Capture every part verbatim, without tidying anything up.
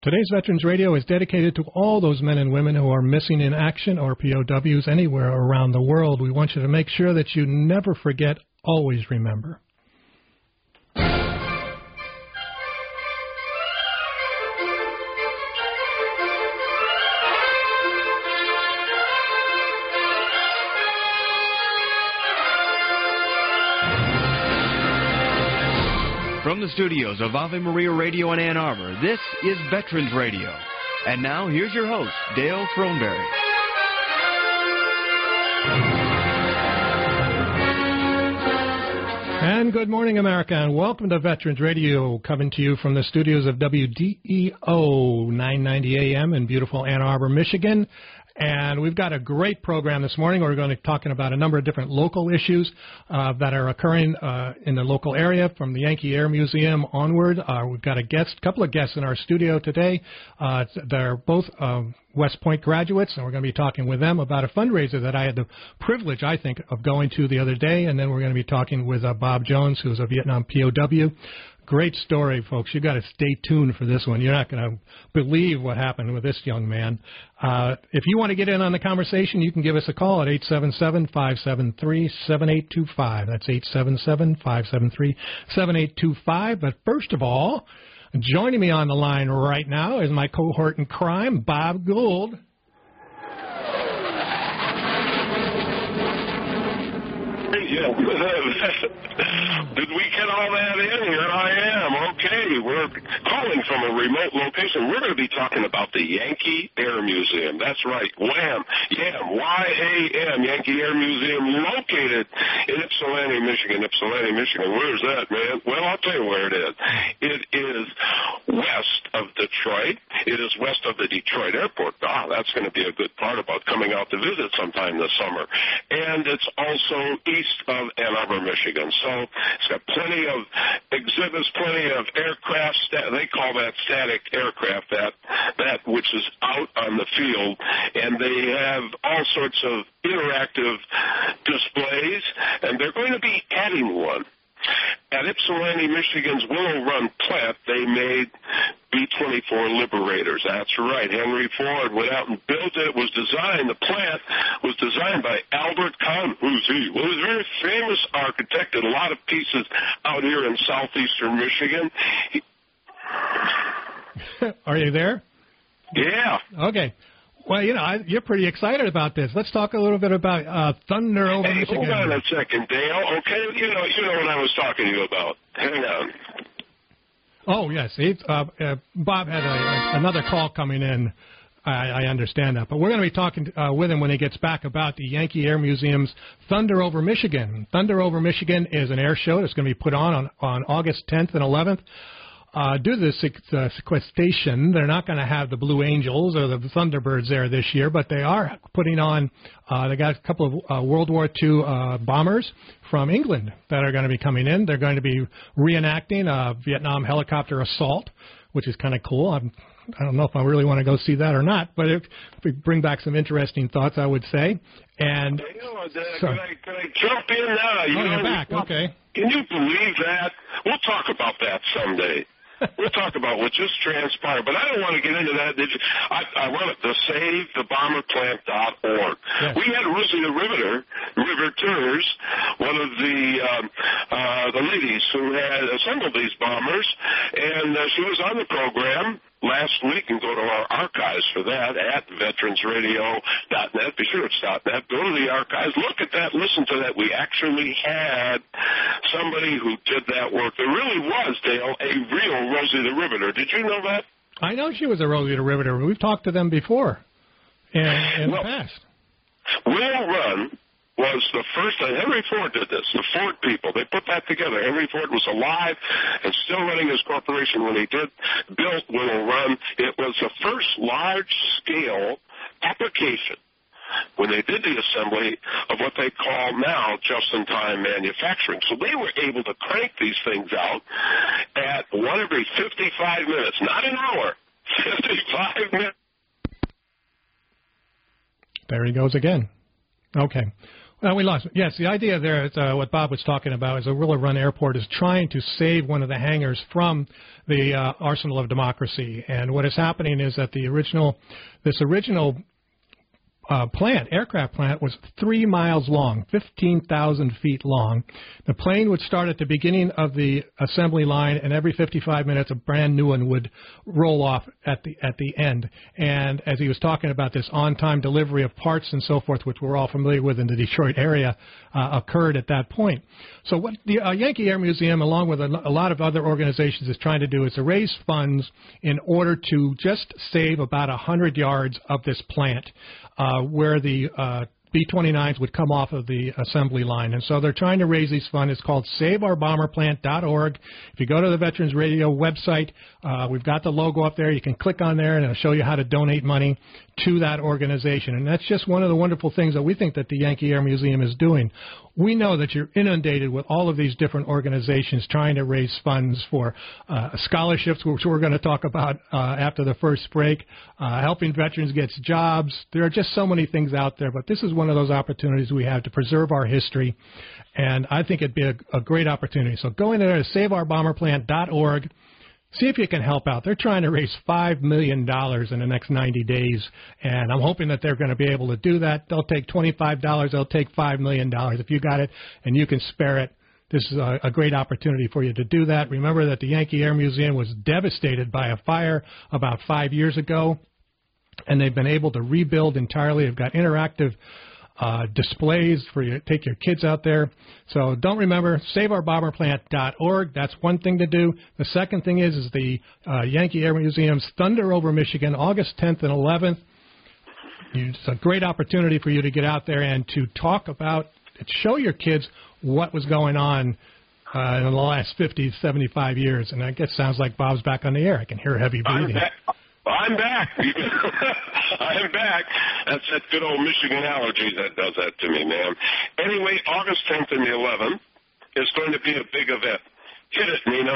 Today's Veterans Radio is dedicated to all those men and women who are missing in action or P O Ws anywhere around the world. We want you to make sure that you never forget, always remember. From the studios of Ave Maria Radio in Ann Arbor, this is Veterans Radio. And now, here's your host, Dale Throneberry. And good morning, America, and welcome to Veterans Radio, coming to you from the studios of W D E O nine ninety A M in beautiful Ann Arbor, Michigan. And we've got a great program this morning. We're going to be talking about a number of different local issues uh, that are occurring uh, in the local area from the Yankee Air Museum onward. Uh, we've got a guest, couple of guests in our studio today. Uh, they're both uh, West Point graduates, and we're going to be talking with them about a fundraiser that I had the privilege, I think, of going to the other day. And then we're going to be talking with uh, Bob Jones, who's a Vietnam P O W. Great story, folks. You've got to stay tuned for this one. You're not going to believe what happened with this young man. Uh, if you want to get in on the conversation, you can give us a call at eight seven seven, five seven three, seven eight two five. That's eight seven seven, five seven three, seven eight two five. But first of all, joining me on the line right now is my cohort in crime, Bob Gould. Yeah. Did we get all that in? Here I am. Okay, we're calling from a remote location. We're going to be talking about the Yankee Air Museum. That's right, WHAM, YAM, Y A M, Yankee Air Museum, located in Ypsilanti, Michigan. Ypsilanti, Michigan. Where's that, man? Well, I'll tell you where it is. It is west of Detroit. It is west of the Detroit Airport. Ah, that's going to be a good part about coming out to visit sometime this summer. And it's also east of Ann Arbor, Michigan. So it's got plenty of exhibits, plenty of aircraft. They call that static aircraft, that that which is out on the field. And they have all sorts of interactive displays, and they're going to be adding one. At Ypsilanti, Michigan's Willow Run plant, they made B twenty-four Liberators. That's right. Henry Ford went out and built it. It was designed, the plant was designed by Albert Kahn. Who's he? Well, he's a very famous architect, did a lot of pieces out here in southeastern Michigan. He... Are you there? Yeah. Okay. Well, you know, I, you're pretty excited about this. Let's talk a little bit about uh, Thunder over hey, Michigan. Hold on a second, Dale. Okay, you know, you know what I was talking to you about. Hang on. Oh, yes. It's, uh, uh, Bob had a, a, another call coming in. I, I understand that. But we're going to be talking uh, with him when he gets back about the Yankee Air Museum's Thunder over Michigan. Thunder over Michigan is an air show that's going to be put on on, on August tenth and eleventh. Uh, due to the uh, sequestration, they're not going to have the Blue Angels or the Thunderbirds there this year, but they are putting on, uh, they got a couple of uh, World War Two uh, bombers from England that are going to be coming in. They're going to be reenacting a Vietnam helicopter assault, which is kind of cool. I'm, I don't know if I really want to go see that or not, but if, if we bring back some interesting thoughts, I would say. And you know, uh, so, can, I, can I jump in now? You oh, know, you're back. Okay. Can you believe that? We'll talk about that someday. We'll talk about what just transpired, but I don't want to get into that. I, I run it, the save the bomber plant dot org. Yes. We had Rosie the Riveter, Riveters, one of the um, uh, the ladies who had assembled these bombers, and uh, she was on the program last week, and go to our archives for that at veterans radio dot net. Be sure it's .net. Go to the archives, look at that, listen to that. We actually had somebody who did that work. There really was, Dale, a real Rosie the Riveter. Did you know that? I know she was a Rosie the Riveter. We've talked to them before in, in well, the past. Will Run was the first, and Henry Ford did this, the Ford people. They put that together. Henry Ford was alive and still running his corporation when he did built Willow Run. It was the first large-scale application when they did the assembly of what they call now just-in-time manufacturing. So they were able to crank these things out at one every fifty-five minutes, not an hour, fifty-five minutes. There he goes again. Okay. Well, we lost. Yes, the idea there, is, uh, what Bob was talking about, is Willow Run Airport is trying to save one of the hangars from the uh, arsenal of democracy. And what is happening is that the original, this original uh, plant, aircraft plant, was three miles long, fifteen thousand feet long. The plane would start at the beginning of the assembly line, and every fifty-five minutes a brand new one would roll off at the at the end. And as he was talking about, this on-time delivery of parts and so forth, which we're all familiar with in the Detroit area, uh, occurred at that point. So what the uh, Yankee Air Museum, along with a, a lot of other organizations, is trying to do is to raise funds in order to just save about one hundred yards of this plant, uh, where the uh, B twenty-nines would come off of the assembly line. And so they're trying to raise these funds. It's called save our bomber plant dot org. If you go to the Veterans Radio website, uh, we've got the logo up there. You can click on there, and it'll show you how to donate money to that organization. And that's just one of the wonderful things that we think that the Yankee Air Museum is doing. We know that you're inundated with all of these different organizations trying to raise funds for uh, scholarships, which we're going to talk about uh, after the first break, uh, helping veterans get jobs. There are just so many things out there, but this is one of those opportunities we have to preserve our history, and I think it'd be a, a great opportunity. So go in there to save our bomber plant dot org. See if you can help out. They're trying to raise five million dollars in the next ninety days, and I'm hoping that they're going to be able to do that. They'll take twenty-five dollars. They'll take five million dollars. If you got it and you can spare it, this is a, a great opportunity for you to do that. Remember that the Yankee Air Museum was devastated by a fire about five years ago, and they've been able to rebuild entirely. They've got interactive Uh, displays for you to take your kids out there. So don't remember, save our bomber plant dot org. That's one thing to do. The second thing is, is the uh, Yankee Air Museum's Thunder Over Michigan, August tenth and eleventh. It's a great opportunity for you to get out there and to talk about, show your kids what was going on uh, in the last fifty, seventy-five years. And I guess it sounds like Bob's back on the air. I can hear heavy breathing. I'm back. I'm back. That's that good old Michigan allergy that does that to me, man. Anyway, August tenth and the eleventh is going to be a big event. Hit it, Nina.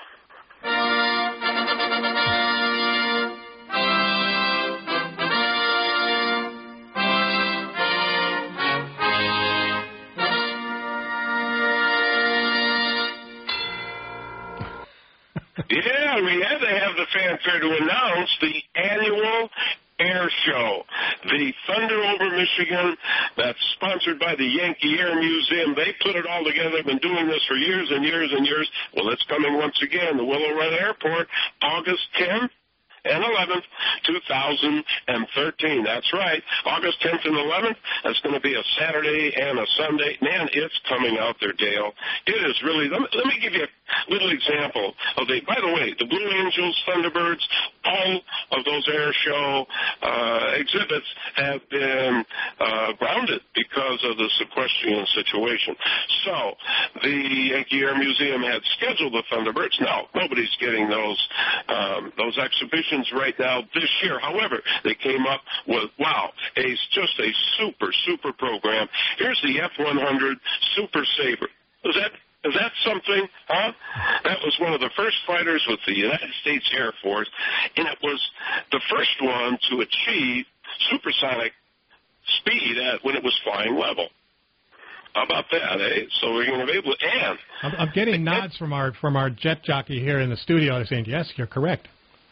Yeah, we had to have the fanfare to announce the annual air show. The Thunder Over Michigan, that's sponsored by the Yankee Air Museum. They put it all together. They've been doing this for years and years and years. Well, it's coming once again, the Willow Run Airport, August tenth and eleventh, two thousand thirteen. That's right. August tenth and eleventh. That's going to be a Saturday and a Sunday. Man, it's coming out there, Dale. It is really. Let me, let me give you a little example of the. By the way, the Blue Angels, Thunderbirds, all of those air show uh, exhibits have been uh, grounded because of the sequestrian situation. So the Yankee Air Museum had scheduled the Thunderbirds. Now nobody's getting those um, those exhibitions right now this year. However, they came up with, wow, a just a super, super program. Here's the F one hundred Super Sabre. Is that is that something, huh? That was one of the first fighters with the United States Air Force, and it was the first one to achieve supersonic speed at when it was flying level. How about that, eh? So we're going to be able to, and I'm, I'm getting nods from our from our jet jockey here in the studio saying, yes, you're correct.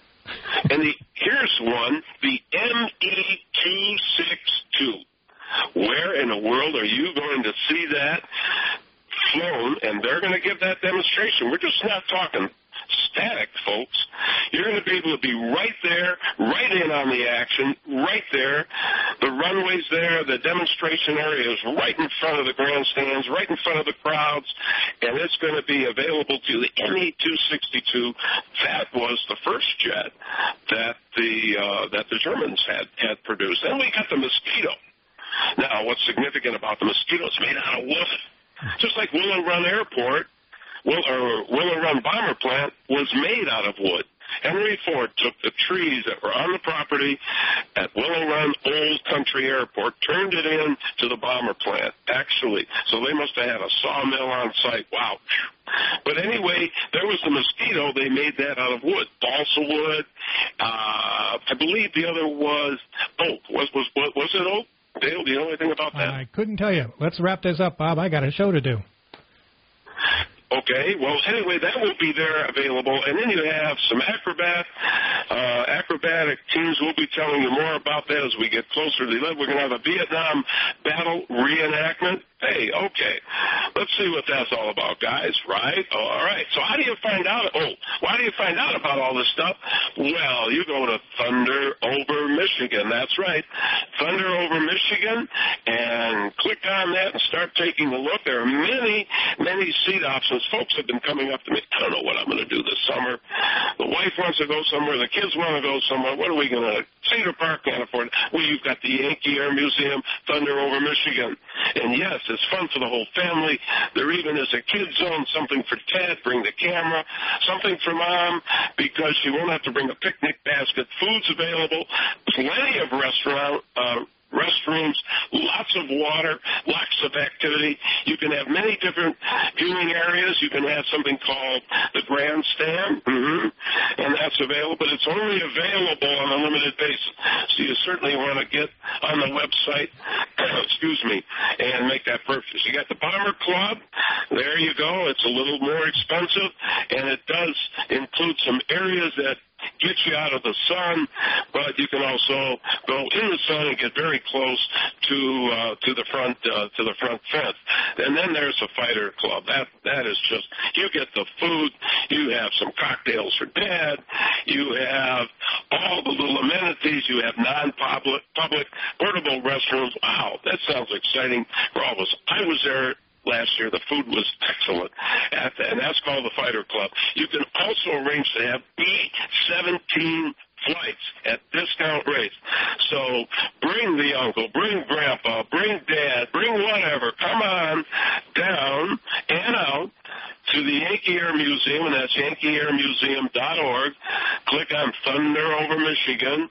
And the, here's one, the M E two sixty-two. Where in the world are you going to see that flown? And they're going to give that demonstration. We're just not talking static, folks. You're going to be able to be right there, right in on the action, right there. The runway's there, the demonstration area is right in front of the grandstands, right in front of the crowds, and it's going to be available to the M E two sixty-two. That was the first jet that the uh, that the Germans had, had produced. Then we got the Mosquito. Now, what's significant about the Mosquito? It's made out of wood. Just like Willow Run Airport, Will, or Willow Run Bomber Plant was made out of wood. Henry Ford took the trees that were on the property at Willow Run Old Country Airport, turned it in to the bomber plant, actually. So they must have had a sawmill on site. Wow. But anyway, there was the Mosquito. They made that out of wood, balsa wood. Uh, I believe the other was oak. Was was was it oak? Dale, do you know anything about that? I couldn't tell you. Let's wrap this up, Bob. I got a show to do. Okay, well, anyway, that will be there available. And then you have some acrobat, uh, acrobatic teams. We'll be telling you more about that as we get closer to the event. We're going to have a Vietnam battle reenactment. Hey, okay, let's see what that's all about, guys, right? Oh, all right, so how do you find out? Oh, why do you find out about all this stuff? Well, you go to Thunder Over Michigan. That's right, Thunder Over Michigan, and click on that and start taking a look. There are many, many seat options. Folks have been coming up to me. I don't know what I'm going to do this summer. The wife wants to go somewhere. The kids want to go somewhere. What are we going to? Cedar Park can't afford it. Well, you've got the Yankee Air Museum, Thunder Over Michigan. And yes, it's fun for the whole family. There even is a kids zone, something for Ted, bring the camera, something for Mom, because she won't have to bring a picnic basket. Food's available, plenty of restaurant uh restrooms, lots of water, lots of activity. You can have many different viewing areas. You can have something called the grandstand, mm-hmm. and that's available, but it's only available on a limited basis. So you certainly want to get on the website, excuse me, and make that purchase. You got the Bomber Club. There you go. It's a little more expensive, and it does include some areas that get you out of the sun, but you can also go in the sun and get very close to uh, to the front uh, to the front fence. And then there's a fighter club. That that is just, you get the food, you have some cocktails for Dad, you have all the little amenities, you have non-public public portable restrooms. Wow, that sounds exciting for all of us. I was there last year. The food was excellent, at the, and that's called the Fighter Club. You can also arrange to have B seventeen flights at discount rates. So bring the uncle, bring Grandpa, bring Dad, bring whatever. Come on down and out to the Yankee Air Museum, and that's yankee air museum dot org. Click on Thunder Over Michigan.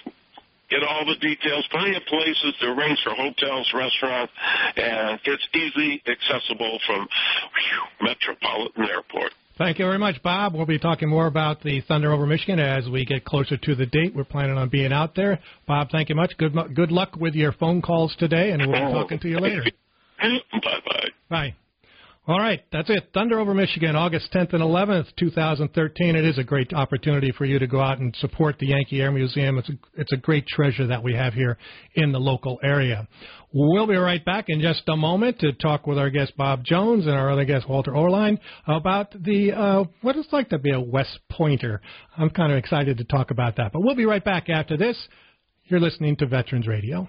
Get all the details, plenty of places to arrange for hotels, restaurants, and it's easily accessible from whew, Metropolitan Airport. Thank you very much, Bob. We'll be talking more about the Thunder Over Michigan as we get closer to the date. We're planning on being out there. Bob, thank you much. Good, good luck with your phone calls today, and we'll be talking to you later. Bye-bye. Bye. All right, that's it. Thunder Over Michigan, August tenth and eleventh, two thousand thirteen. It is a great opportunity for you to go out and support the Yankee Air Museum. It's a, it's a great treasure that we have here in the local area. We'll be right back in just a moment to talk with our guest Bob Jones and our other guest Walter Orline about the uh, what it's like to be a West Pointer. I'm kind of excited to talk about that. But we'll be right back after this. You're listening to Veterans Radio.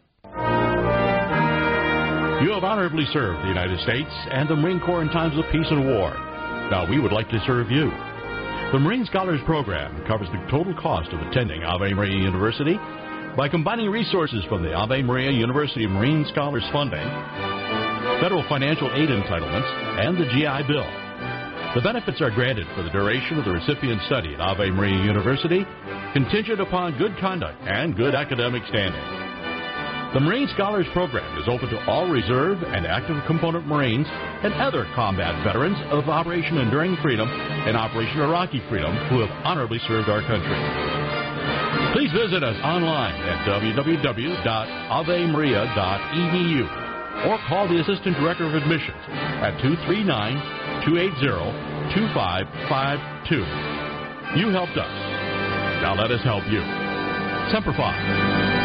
You have honorably served the United States and the Marine Corps in times of peace and war. Now we would like to serve you. The Marine Scholars Program covers the total cost of attending Ave Maria University by combining resources from the Ave Maria University Marine Scholars Funding, federal financial aid entitlements, and the G I Bill. The benefits are granted for the duration of the recipient's study at Ave Maria University, contingent upon good conduct and good academic standing. The Marine Scholars Program is open to all reserve and active component Marines and other combat veterans of Operation Enduring Freedom and Operation Iraqi Freedom who have honorably served our country. Please visit us online at w w w dot ave maria dot e d u or call the Assistant Director of Admissions at two three nine, two eight zero, two five five two. You helped us. Now let us help you. Semper Fi.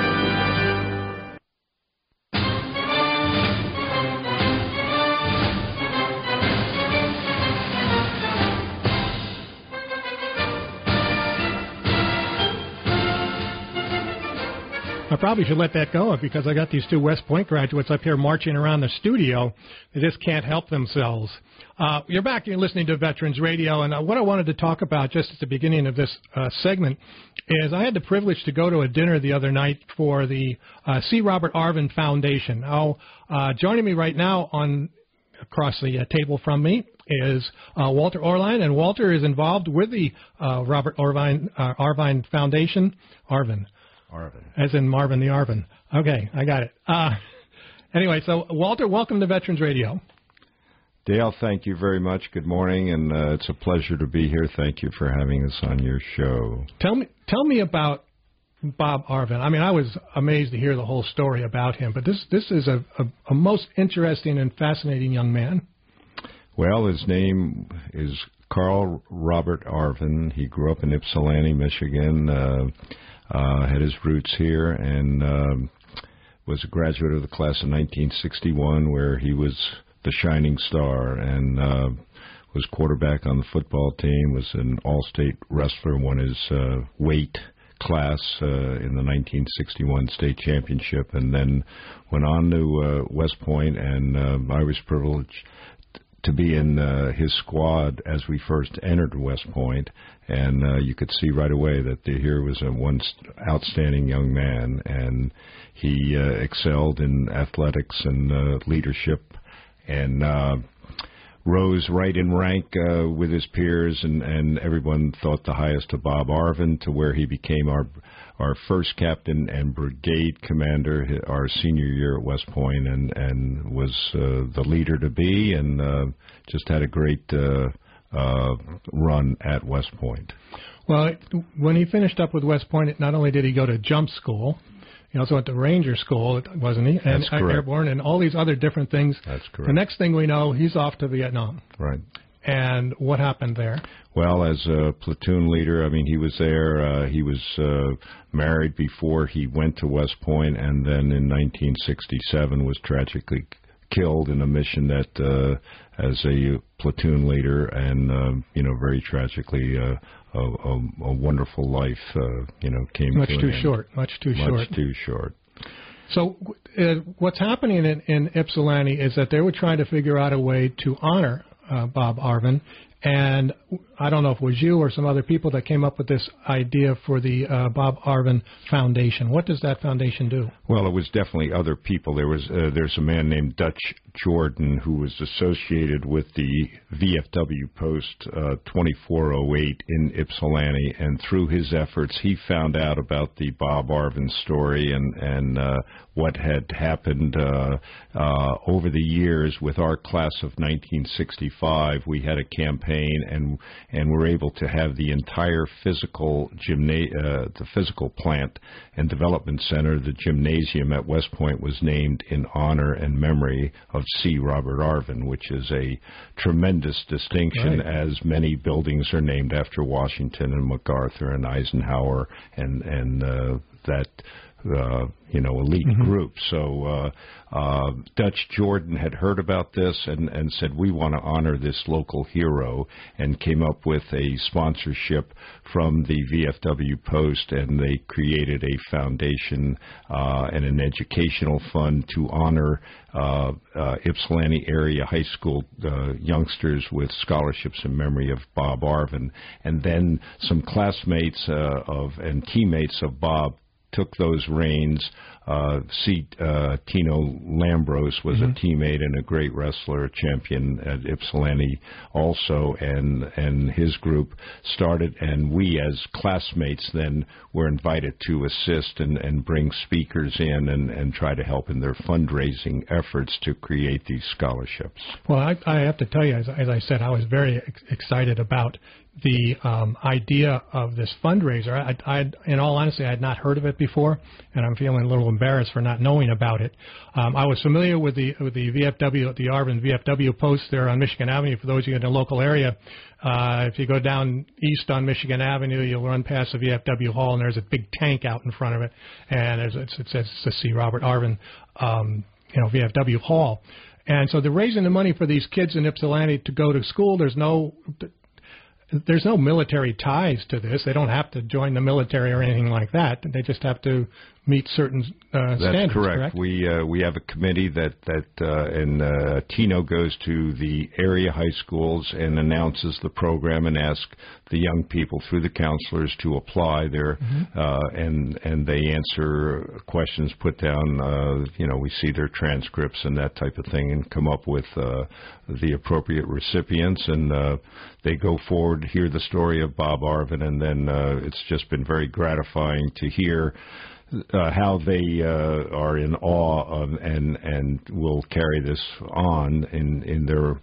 I probably should let that go because I got these two West Point graduates up here marching around the studio. They just can't help themselves. Uh, you're back. You're listening to Veterans Radio, and uh, what I wanted to talk about just at the beginning of this uh, segment is I had the privilege to go to a dinner the other night for the uh, C. Robert Arvin Foundation. Now, uh, joining me right now on across the uh, table from me is uh, Walter Orline, and Walter is involved with the uh, Robert Arvin, uh, Arvin Foundation. Arvin. Arvin. As in Marvin the Arvin. Okay, I got it. Uh, anyway, so Walter, welcome to Veterans Radio. Dale, thank you very much. Good morning, and uh, it's a pleasure to be here. Thank you for having us on your show. Tell me, tell me about Bob Arvin. I mean, I was amazed to hear the whole story about him, but this this is a, a, a most interesting and fascinating young man. Well, his name is Carl Robert Arvin. He grew up in Ypsilanti, Michigan, uh, uh, had his roots here, and um, was a graduate of the class of nineteen sixty-one, where he was the shining star, and uh, was quarterback on the football team, was an all-state wrestler, won his uh, weight class uh, in the nineteen sixty-one state championship, and then went on to uh, West Point, and uh, I was privileged to be in uh, his squad as we first entered West Point, and uh, you could see right away that the, here was a one outstanding young man, and he uh, excelled in athletics and uh, leadership, and uh, rose right in rank uh, with his peers, and, and everyone thought the highest of Bob Arvin, to where he became our our first captain and brigade commander our senior year at West Point, and, and was uh, the leader to be, and uh, just had a great uh, uh, run at West Point. Well, when he finished up with West Point, not only did he go to jump school, he also went to Ranger School, wasn't he? And That's correct. Airborne, and all these other different things. That's correct. The next thing we know, he's off to Vietnam. Right. And what happened there? Well, as a platoon leader, I mean, he was there. Uh, he was uh, married before he went to West Point, and then in nineteen sixty-seven was tragically killed in a mission that, uh, as a platoon leader, and uh, you know, very tragically, uh, a, a, a wonderful life, uh, you know, came much to an too end. short. Much too much short. Much too short. So, uh, what's happening in, in Ypsilanti is that they were trying to figure out a way to honor uh, Bob Arvin. And I don't know if it was you or some other people that came up with this idea for the uh, Bob Arvin Foundation. What does that foundation do? Well, it was definitely other people. There was uh, there's a man named Dutch Jordan who was associated with the V F W post uh, twenty-four oh eight in Ypsilanti, and through his efforts, he found out about the Bob Arvin story and and uh, what had happened uh, uh, over the years with our class of nineteen sixty-five. We had a campaign, and and were able to have the entire physical gymna- uh, the physical plant and development center, the gymnasium at West Point, was named in honor and memory of C. Robert Arvin, which is a tremendous distinction, right, as many buildings are named after Washington and MacArthur and Eisenhower and and uh, that uh, you know elite mm-hmm. group. So uh, uh, Dutch Jordan had heard about this and, and said, we want to honor this local hero, and came up with a sponsorship from the V F W Post, and they created a foundation uh, and an educational fund to honor uh, uh, Ypsilanti area high school uh, youngsters with scholarships in memory of Bob Arvin. And then some classmates uh, of and teammates of Bob took those reins. Uh, C. Uh, Tino Lambros was mm-hmm. a teammate and a great wrestler, a champion at Ypsilanti also, and and his group started, and we as classmates then were invited to assist and, and bring speakers in and, and try to help in their fundraising efforts to create these scholarships. Well, I, I have to tell you, as, as I said, I was very ex- excited about the um, idea of this fundraiser. I, I, in all honesty, I had not heard of it before, and I'm feeling a little embarrassed for not knowing about it. Um, I was familiar with the with the V F W, the Arvin V F W post there on Michigan Avenue. For those of you in the local area, uh, if you go down east on Michigan Avenue, you'll run past the V F W Hall, and there's a big tank out in front of it, and there's, it says to see Robert Arvin, um, you know, V F W Hall. And so they're raising the money for these kids in Ypsilanti to go to school. There's no There's no military ties to this. They don't have to join the military or anything like that. They just have to meet certain uh, That's standards. correct. correct? We uh, we have a committee that that uh, and uh, Tino goes to the area high schools and announces the program and asks the young people through the counselors to apply there, mm-hmm. uh, and and they answer questions, put down. Uh, you know, we see their transcripts and that type of thing, and come up with uh, the appropriate recipients, and uh, they go forward, hear the story of Bob Arvin, and then uh, it's just been very gratifying to hear Uh, how they uh, are in awe of and and will carry this on in, in their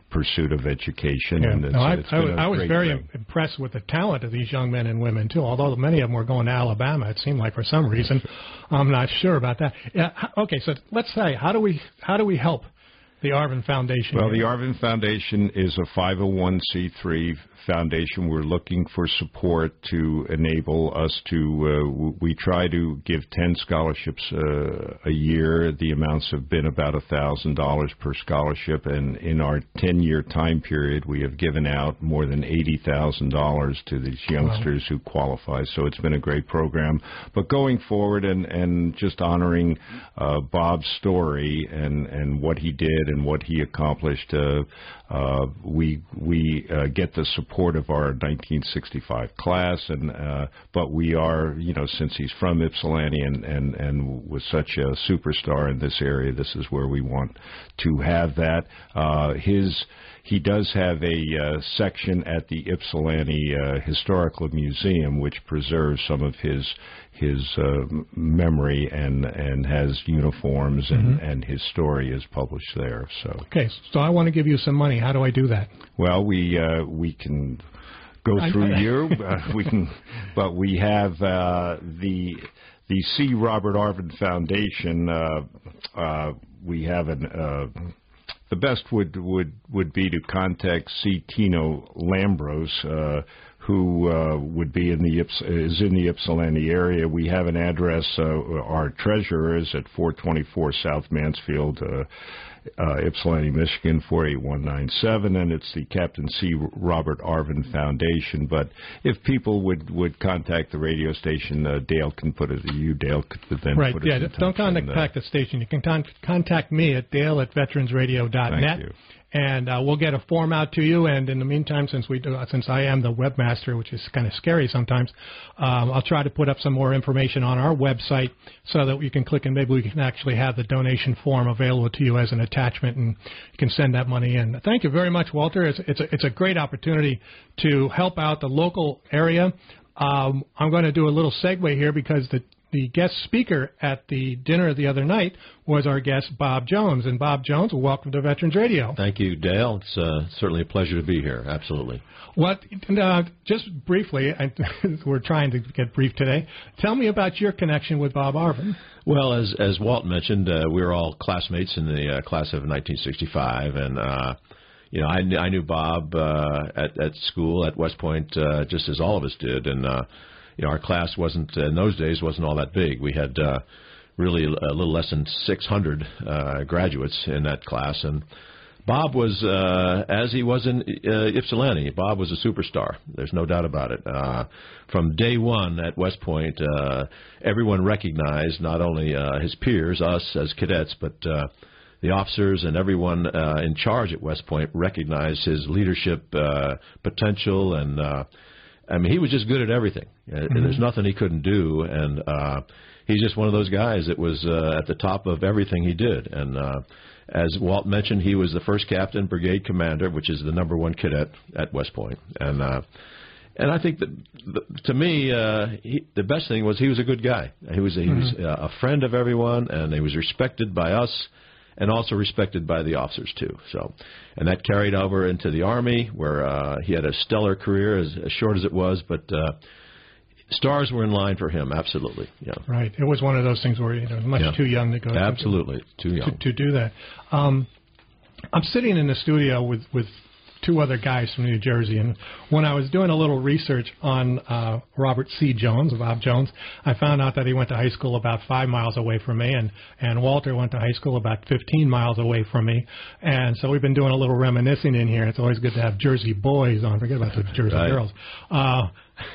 pursuit of education. Yeah. And it's, no, I, it's I, been a I was great very thing. impressed with the talent of these young men and women, too, although many of them were going to Alabama, it seemed like, for some reason. I'm not sure about that. Yeah, okay, so let's say, how do we how do we help the Arvin Foundation? Well, here? the Arvin Foundation is a five oh one c three foundation. We're looking for support to enable us to, uh, we try to give ten scholarships uh, a year. The amounts have been about one thousand dollars per scholarship, and in our ten-year time period, we have given out more than eighty thousand dollars to these youngsters wow. who qualify. So it's been a great program. But going forward and, and just honoring uh, Bob's story and, and what he did and what he accomplished, uh, uh, we, we uh, get the support of our nineteen sixty-five class, and uh, but we are, you know, since he's from Ypsilanti and, and, and was such a superstar in this area, this is where we want to have that. Uh, his He does have a uh, section at the Ypsilanti uh, Historical Museum which preserves some of his his uh, memory and and has uniforms and, mm-hmm. and his story is published there. So okay, so I want to give you some money. How do I do that? Well, we uh, we can go through I, I, you. Uh, we can, but we have uh, the the C. Robert Arvin Foundation. Uh, uh, we have an. Uh, The best would, would, would be to contact C. Tino Lambros, uh, who uh, would be in the Yps- is in the Ypsilanti area. We have an address. Uh, our treasurer is at four twenty-four South Mansfield, uh, uh, Ypsilanti, Michigan, four eight one nine seven, and it's the Captain C. Robert Arvin Foundation. But if people would, would contact the radio station, uh, Dale can put it. You, Dale, could then right, put yeah, it in don't contact and, uh, the station. You can con- contact me at Dale at veterans radio dot net. Thank you. And uh, we'll get a form out to you. And in the meantime, since we do, uh, since I am the webmaster, which is kind of scary sometimes, um, I'll try to put up some more information on our website so that you can click and maybe we can actually have the donation form available to you as an attachment, and you can send that money in. Thank you very much, Walter. It's, it's, a, it's a great opportunity to help out the local area. Um, I'm going to do a little segue here because the The guest speaker at the dinner the other night was our guest, Bob Jones. And Bob Jones, welcome to Veterans Radio. Thank you, Dale. It's uh, certainly a pleasure to be here. Absolutely. What? Uh, just briefly, I, we're trying to get brief today. Tell me about your connection with Bob Arvin. Well, as as Walt mentioned, uh, we were all classmates in the uh, class of nineteen sixty-five, and uh, you know, I, kn- I knew Bob uh, at at school at West Point uh, just as all of us did, and. Uh, You know, our class wasn't, in those days, wasn't all that big. We had uh, really a little less than six hundred uh, graduates in that class. And Bob was, uh, as he was in uh, Ypsilanti, Bob was a superstar. There's no doubt about it. Uh, from day one at West Point, uh, everyone recognized not only uh, his peers, us as cadets, but uh, the officers and everyone uh, in charge at West Point recognized his leadership uh, potential, and uh, I mean, he was just good at everything. Mm-hmm. There's nothing he couldn't do, and uh, he's just one of those guys that was uh, at the top of everything he did. And uh, as Walt mentioned, he was the first captain, brigade commander, which is the number one cadet at West Point. And uh, and I think that the, to me, uh, he, the best thing was he was a good guy. He was a, he was uh, a friend of everyone, and he was respected by us, and also respected by the officers too. So, and that carried over into the Army, where uh, he had a stellar career, as, as short as it was, but uh, stars were in line for him. Absolutely, yeah. Right. It was one of those things where you know much yeah. too young to go. Absolutely, to, too young to, to do that. Um, I'm sitting in the studio with with two other guys from New Jersey, and when I was doing a little research on uh, Robert C. Jones, Bob Jones, I found out that he went to high school about five miles away from me, and, and Walter went to high school about fifteen miles away from me, and so we've been doing a little reminiscing in here. It's always good to have Jersey boys on. Forget about the Jersey right. girls. Uh,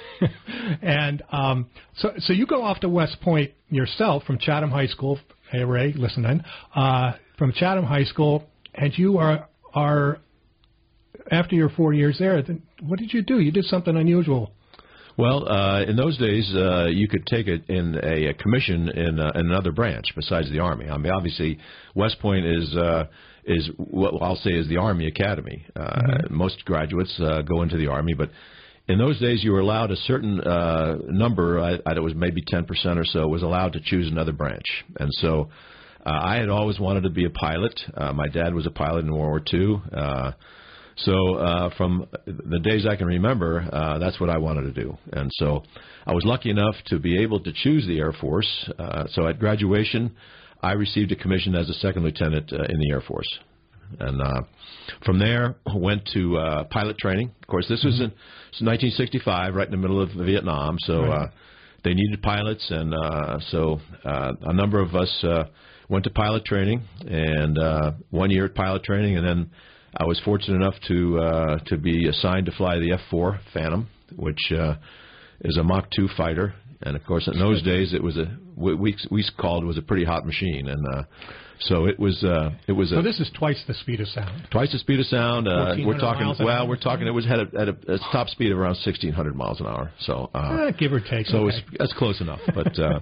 and um, so, so you go off to West Point yourself from Chatham High School. Hey, Ray, listen in. Uh, from Chatham High School, and you are are after your four years there, then what did you do? You did something unusual. Well, uh, in those days, uh, you could take it in a, a commission in, uh, in another branch besides the Army. I mean, obviously, West Point is uh, is what I'll say is the Army Academy. Uh, mm-hmm. Most graduates uh, go into the Army, but in those days, you were allowed a certain uh, number. I, I, it was maybe ten percent or so was allowed to choose another branch, and so. Uh, I had always wanted to be a pilot. Uh, my dad was a pilot in World War Two. Uh, So uh, from the days I can remember, uh, that's what I wanted to do. And so I was lucky enough to be able to choose the Air Force. Uh, so at graduation, I received a commission as a second lieutenant uh, in the Air Force. And uh, from there, went to uh, pilot training. Of course, this was in nineteen sixty-five, right in the middle of Vietnam. So uh, they needed pilots, and uh, so uh, a number of us uh, went to pilot training, and uh, one year at pilot training, and then I was fortunate enough to uh, to be assigned to fly the F four Phantom, which uh, is a Mach two fighter. And of course, in those days, it was a we we called it was a pretty hot machine, and uh, so it was uh, it was. So a, this is twice the speed of sound. Twice the speed of sound. Uh, we're talking. Well, we're talking. It was had a, at a, a top speed of around sixteen hundred miles an hour. So uh, eh, give or take. So okay. it was, that's close enough. But uh,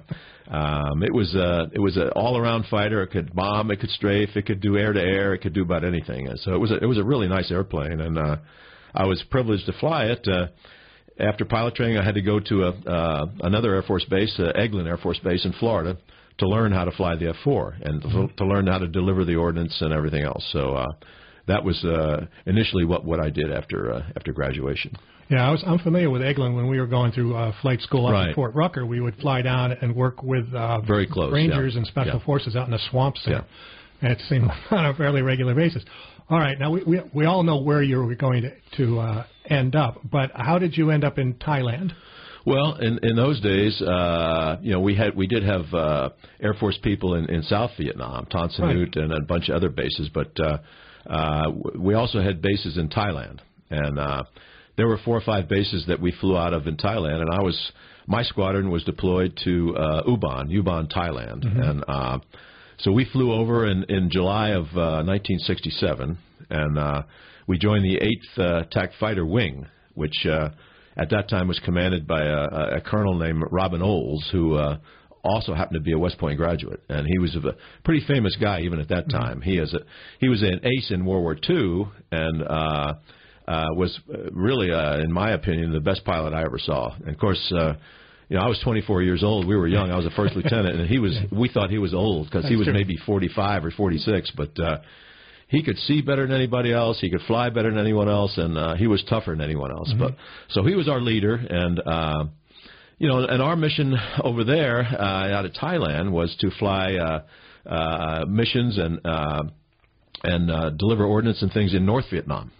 um, it was uh, it was an all-around fighter. It could bomb. It could strafe. It could do air-to-air. It could do about anything. And so it was a, it was a really nice airplane, and uh, I was privileged to fly it. Uh, After pilot training, I had to go to a, uh, another Air Force base, uh, Eglin Air Force Base in Florida, to learn how to fly the F four and to, to learn how to deliver the ordnance and everything else. So uh, that was uh, initially what, what I did after uh, after graduation. Yeah, I was, I'm familiar with Eglin. When we were going through uh, flight school up right. at Fort Rucker, we would fly down and work with uh, Very close, Rangers yeah. and Special yeah. Forces out in the swamps there. Yeah. And it seemed on a fairly regular basis. All right, now we we, we all know where you were going to, to uh, end up, but how did you end up in Thailand? Well, in, in those days, uh, you know, we had we did have uh, Air Force people in, in South Vietnam, Tan Son Nhut, right. and a bunch of other bases, but uh, uh, we also had bases in Thailand, and uh, there were four or five bases that we flew out of in Thailand, and I was my squadron was deployed to uh, Ubon, Ubon, Thailand, mm-hmm. and uh, so we flew over in, in July of uh, nineteen sixty-seven, and uh, we joined the eighth uh, T A C Fighter Wing, which uh, at that time was commanded by a, a colonel named Robin Olds, who uh, also happened to be a West Point graduate, and he was a pretty famous guy even at that time. He is a, he was an ace in World War Two, and uh, uh, was really, uh, in my opinion, the best pilot I ever saw. And of course. Uh, You know, I was twenty-four years old. We were young. I was a first lieutenant, and he was. We thought he was old because he was true. maybe forty-five or forty-six. But uh, he could see better than anybody else. He could fly better than anyone else, and uh, he was tougher than anyone else. Mm-hmm. But so he was our leader, and uh, you know, and our mission over there uh, out of Thailand was to fly uh, uh, missions and uh, and uh, deliver ordnance and things in North Vietnam,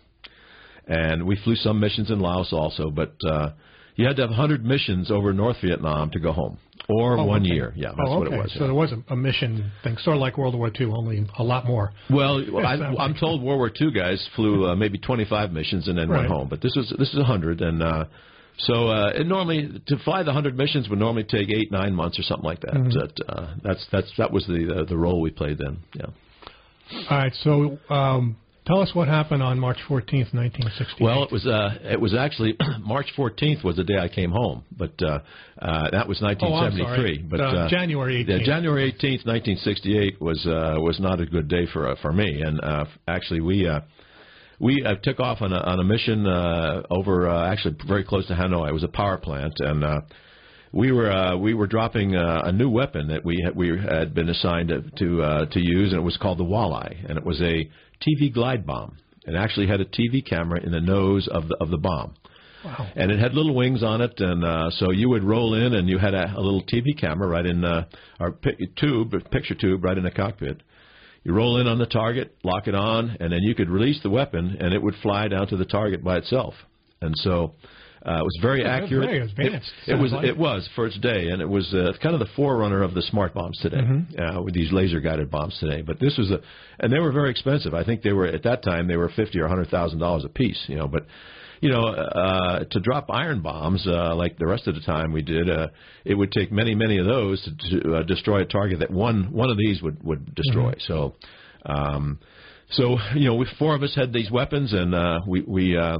and we flew some missions in Laos also, but. Uh, You had to have one hundred missions over North Vietnam to go home, or oh, one okay. year. Yeah, that's oh, okay. what it was. So yeah. there was a, a mission thing, sort of like World War Two, only a lot more. Well, I, I'm told World War Two guys flew uh, maybe twenty-five missions and then right. went home, but this was this is one hundred, and uh, so uh, it normally to fly the one hundred missions would normally take eight nine months or something like that. Mm-hmm. But, uh, that's that's that was the uh, the role we played then. Yeah. All right, so. Um, Tell us what happened on March fourteenth, nineteen sixty-eight. Well, it was uh, it was actually March fourteenth was the day I came home, but uh, uh, that was nineteen seventy-three. Oh, I'm sorry. But uh, uh, January eighteenth. Yeah, January eighteenth, nineteen sixty-eight was uh, was not a good day for uh, for me. And uh, actually, we uh, we uh, took off on a, on a mission uh, over uh, actually very close to Hanoi. It was a power plant, and uh, we were uh, we were dropping uh, a new weapon that we had, we had been assigned to to, uh, to use, and it was called the Walleye, and it was a T V glide bomb. It actually had a T V camera in the nose of the of the bomb. Wow. And it had little wings on it, and uh, so you would roll in, and you had a, a little T V camera right in uh, our pi- tube, picture tube, right in the cockpit. You roll in on the target, lock it on, and then you could release the weapon, and it would fly down to the target by itself. And so uh, it was very yeah, accurate. Very advanced. It, it was like. it was for its day, and it was uh, kind of the forerunner of the smart bombs today, mm-hmm. uh, with these laser guided bombs today. But this was a, and they were very expensive. I think they were at that time they were fifty or a hundred thousand dollars a piece. You know, but you know uh, to drop iron bombs uh, like the rest of the time we did, uh, it would take many many of those to, to uh, destroy a target that one one of these would would destroy. Mm-hmm. So, um, so you know, we, four of us had these weapons, and uh, we we. Uh,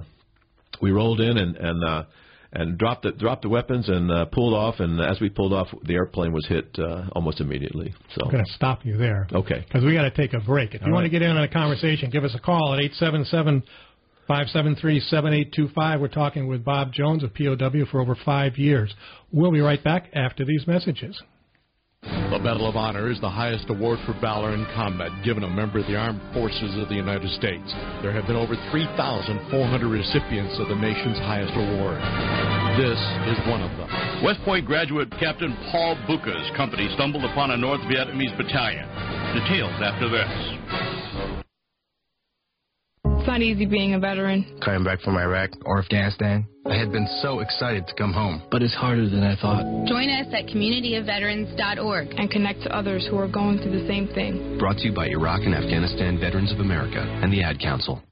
We rolled in and and uh, and dropped the dropped the weapons and uh, pulled off. And as we pulled off, the airplane was hit uh, almost immediately. So I'm going to stop you there. Okay. Because we got to take a break. If you All want right. to get in on a conversation, give us a call at eight seven seven, five seven three, seven eight two five. We're talking with Bob Jones of P O W for over five years. We'll be right back after these messages. The Medal of Honor is the highest award for valor in combat given a member of the Armed Forces of the United States. There have been over three thousand four hundred recipients of the nation's highest award. This is one of them. West Point graduate Captain Paul Buca's company stumbled upon a North Vietnamese battalion. Details after this. It's not easy being a veteran. Coming back from Iraq or Afghanistan, I had been so excited to come home. But it's harder than I thought. Join us at community of veterans dot org and connect to others who are going through the same thing. Brought to you by Iraq and Afghanistan Veterans of America and the Ad Council.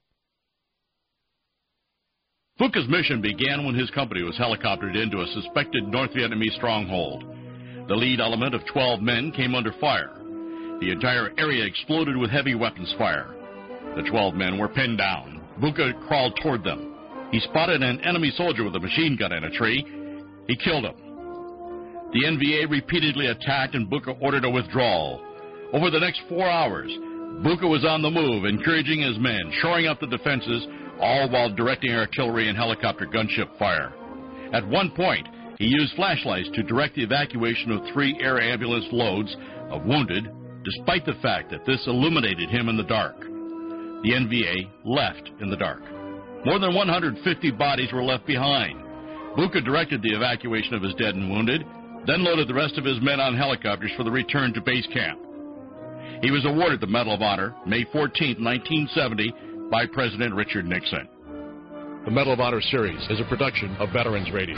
Buca's mission began when his company was helicoptered into a suspected North Vietnamese stronghold. The lead element of twelve men came under fire. The entire area exploded with heavy weapons fire. The twelve men were pinned down. Buca crawled toward them. He spotted an enemy soldier with a machine gun in a tree. He killed him. The N V A repeatedly attacked and Buca ordered a withdrawal. Over the next four hours, Buca was on the move, encouraging his men, shoring up the defenses, all while directing artillery and helicopter gunship fire. At one point, he used flashlights to direct the evacuation of three air ambulance loads of wounded, despite the fact that this illuminated him in the dark. The N V A left in the dark. More than one hundred fifty bodies were left behind. Buca directed the evacuation of his dead and wounded, then loaded the rest of his men on helicopters for the return to base camp. He was awarded the Medal of Honor May fourteenth, nineteen seventy, by President Richard Nixon. The Medal of Honor series is a production of Veterans Radio.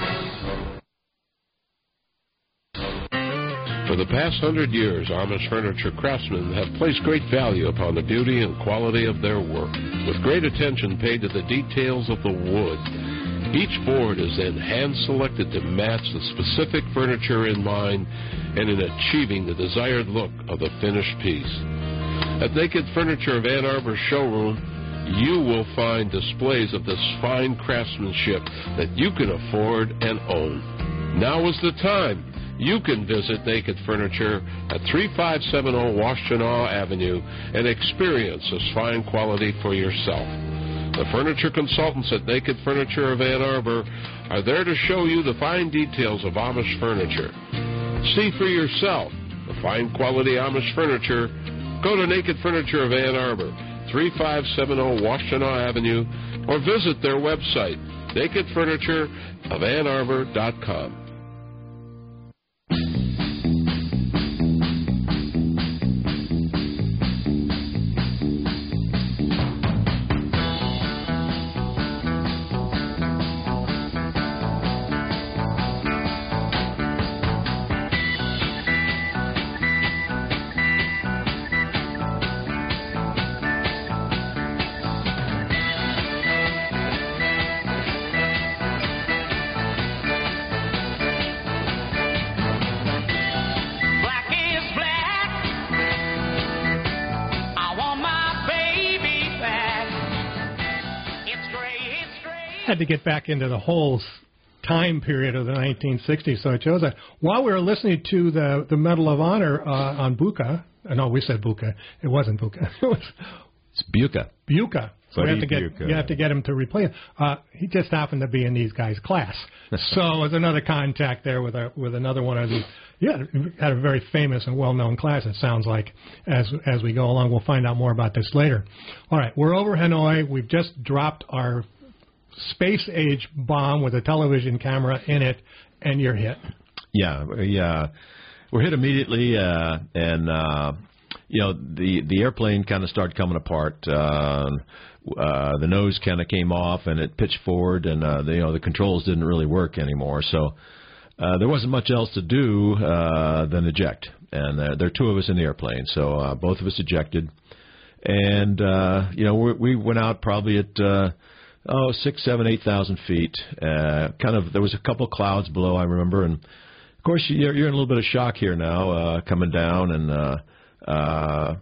For the past hundred years, Amish furniture craftsmen have placed great value upon the beauty and quality of their work, with great attention paid to the details of the wood. Each board is then hand-selected to match the specific furniture in mind and in achieving the desired look of the finished piece. At Naked Furniture of Ann Arbor showroom, you will find displays of this fine craftsmanship that you can afford and own. Now is the time. You can visit Naked Furniture at thirty-five seventy Washtenaw Avenue and experience this fine quality for yourself. The furniture consultants at Naked Furniture of Ann Arbor are there to show you the fine details of Amish furniture. See for yourself the fine quality Amish furniture. Go to Naked Furniture of Ann Arbor, thirty-five seventy Washtenaw Avenue, or visit their website, naked furniture of ann arbor dot com. Had to get back into the whole time period of the nineteen sixties, so I chose that. While we were listening to the the Medal of Honor uh, on Buca, uh, no, we said Buca. It wasn't Buca. It was it's Buca. Buca. So you have to get Buca. you have to get him to replay it. Uh, he just happened to be in these guys' class, so it was another contact there with a, with another one of these. Yeah, had a very famous and well-known class. It sounds like as as we go along, we'll find out more about this later. All right, we're over Hanoi. We've just dropped our space-age bomb with a television camera in it, and you're hit. Yeah, yeah, we're hit immediately, uh, and uh, you know the the airplane kind of started coming apart. Uh, uh, the nose kind of came off, and it pitched forward, and uh, the, you know the controls didn't really work anymore. So uh, there wasn't much else to do uh, than eject. And uh, there are two of us in the airplane, so uh, both of us ejected, and uh, you know we, we went out probably at. Uh, Oh, six, seven, eight thousand feet. Uh, kind of, there was a couple clouds below, I remember, and of course you're, you're in a little bit of shock here now, uh, coming down, and uh, uh,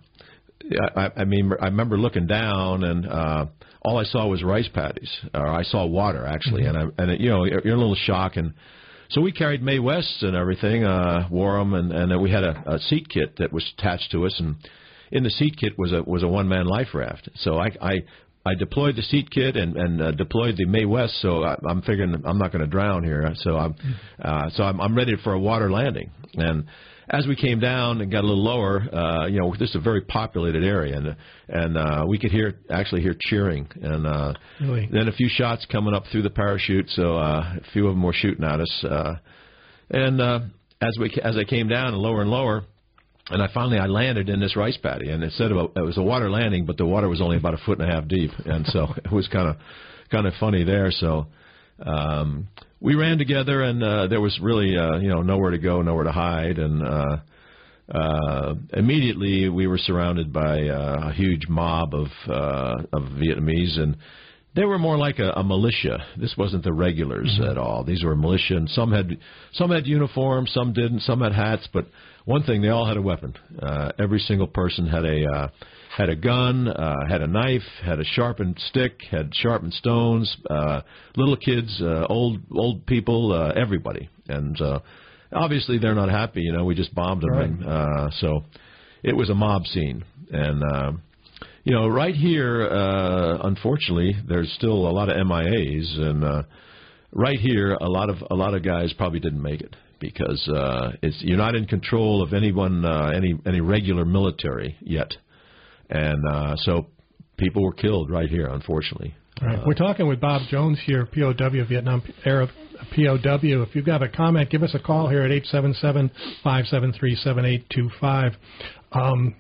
I, I mean, I remember looking down, and uh, all I saw was rice paddies, or I saw water actually, mm-hmm. and I, and it, you know, you're in a little shock, and so we carried Mae Wests and everything, uh, wore them, and, and then we had a, a seat kit that was attached to us, and in the seat kit was a was a one man life raft. So I I. I deployed the seat kit and, and uh, deployed the Mae West, so I, I'm figuring I'm not going to drown here. So I'm uh, so I'm, I'm ready for a water landing. And as we came down and got a little lower, uh, you know, this is a very populated area, and and uh, we could hear actually hear cheering, and uh, really? Then a few shots coming up through the parachute. So uh, a few of them were shooting at us, uh, and uh, as we as I came down and lower and lower. And I finally I landed in this rice paddy, and instead of a, it was a water landing, but the water was only about a foot and a half deep, and so it was kind of kind of funny there. So um, we ran together, and uh, there was really uh, you know nowhere to go, nowhere to hide, and uh, uh, immediately we were surrounded by uh, a huge mob of uh, of Vietnamese, and they were more like a, a militia. This wasn't the regulars mm-hmm. at all. These were militia, and some had some had uniforms, some didn't, some had hats, but one thing, they all had a weapon. Uh, every single person had a uh, had a gun, uh, had a knife, had a sharpened stick, had sharpened stones. Uh, little kids, uh, old old people, uh, everybody. And uh, obviously, they're not happy. You know, we just bombed them, right. and, uh, so it was a mob scene. And uh, you know, right here, uh, unfortunately, there's still a lot of M I As, and uh, right here, a lot of a lot of guys probably didn't make it. Because uh, it's, you're not in control of anyone, uh, any any regular military yet, and uh, so people were killed right here, unfortunately. All right. Uh, We're talking with Bob Jones here, P O W, Vietnam era P O W. If you've got a comment, give us a call here at eight seven seven, five seven three, seven eight two five. Um,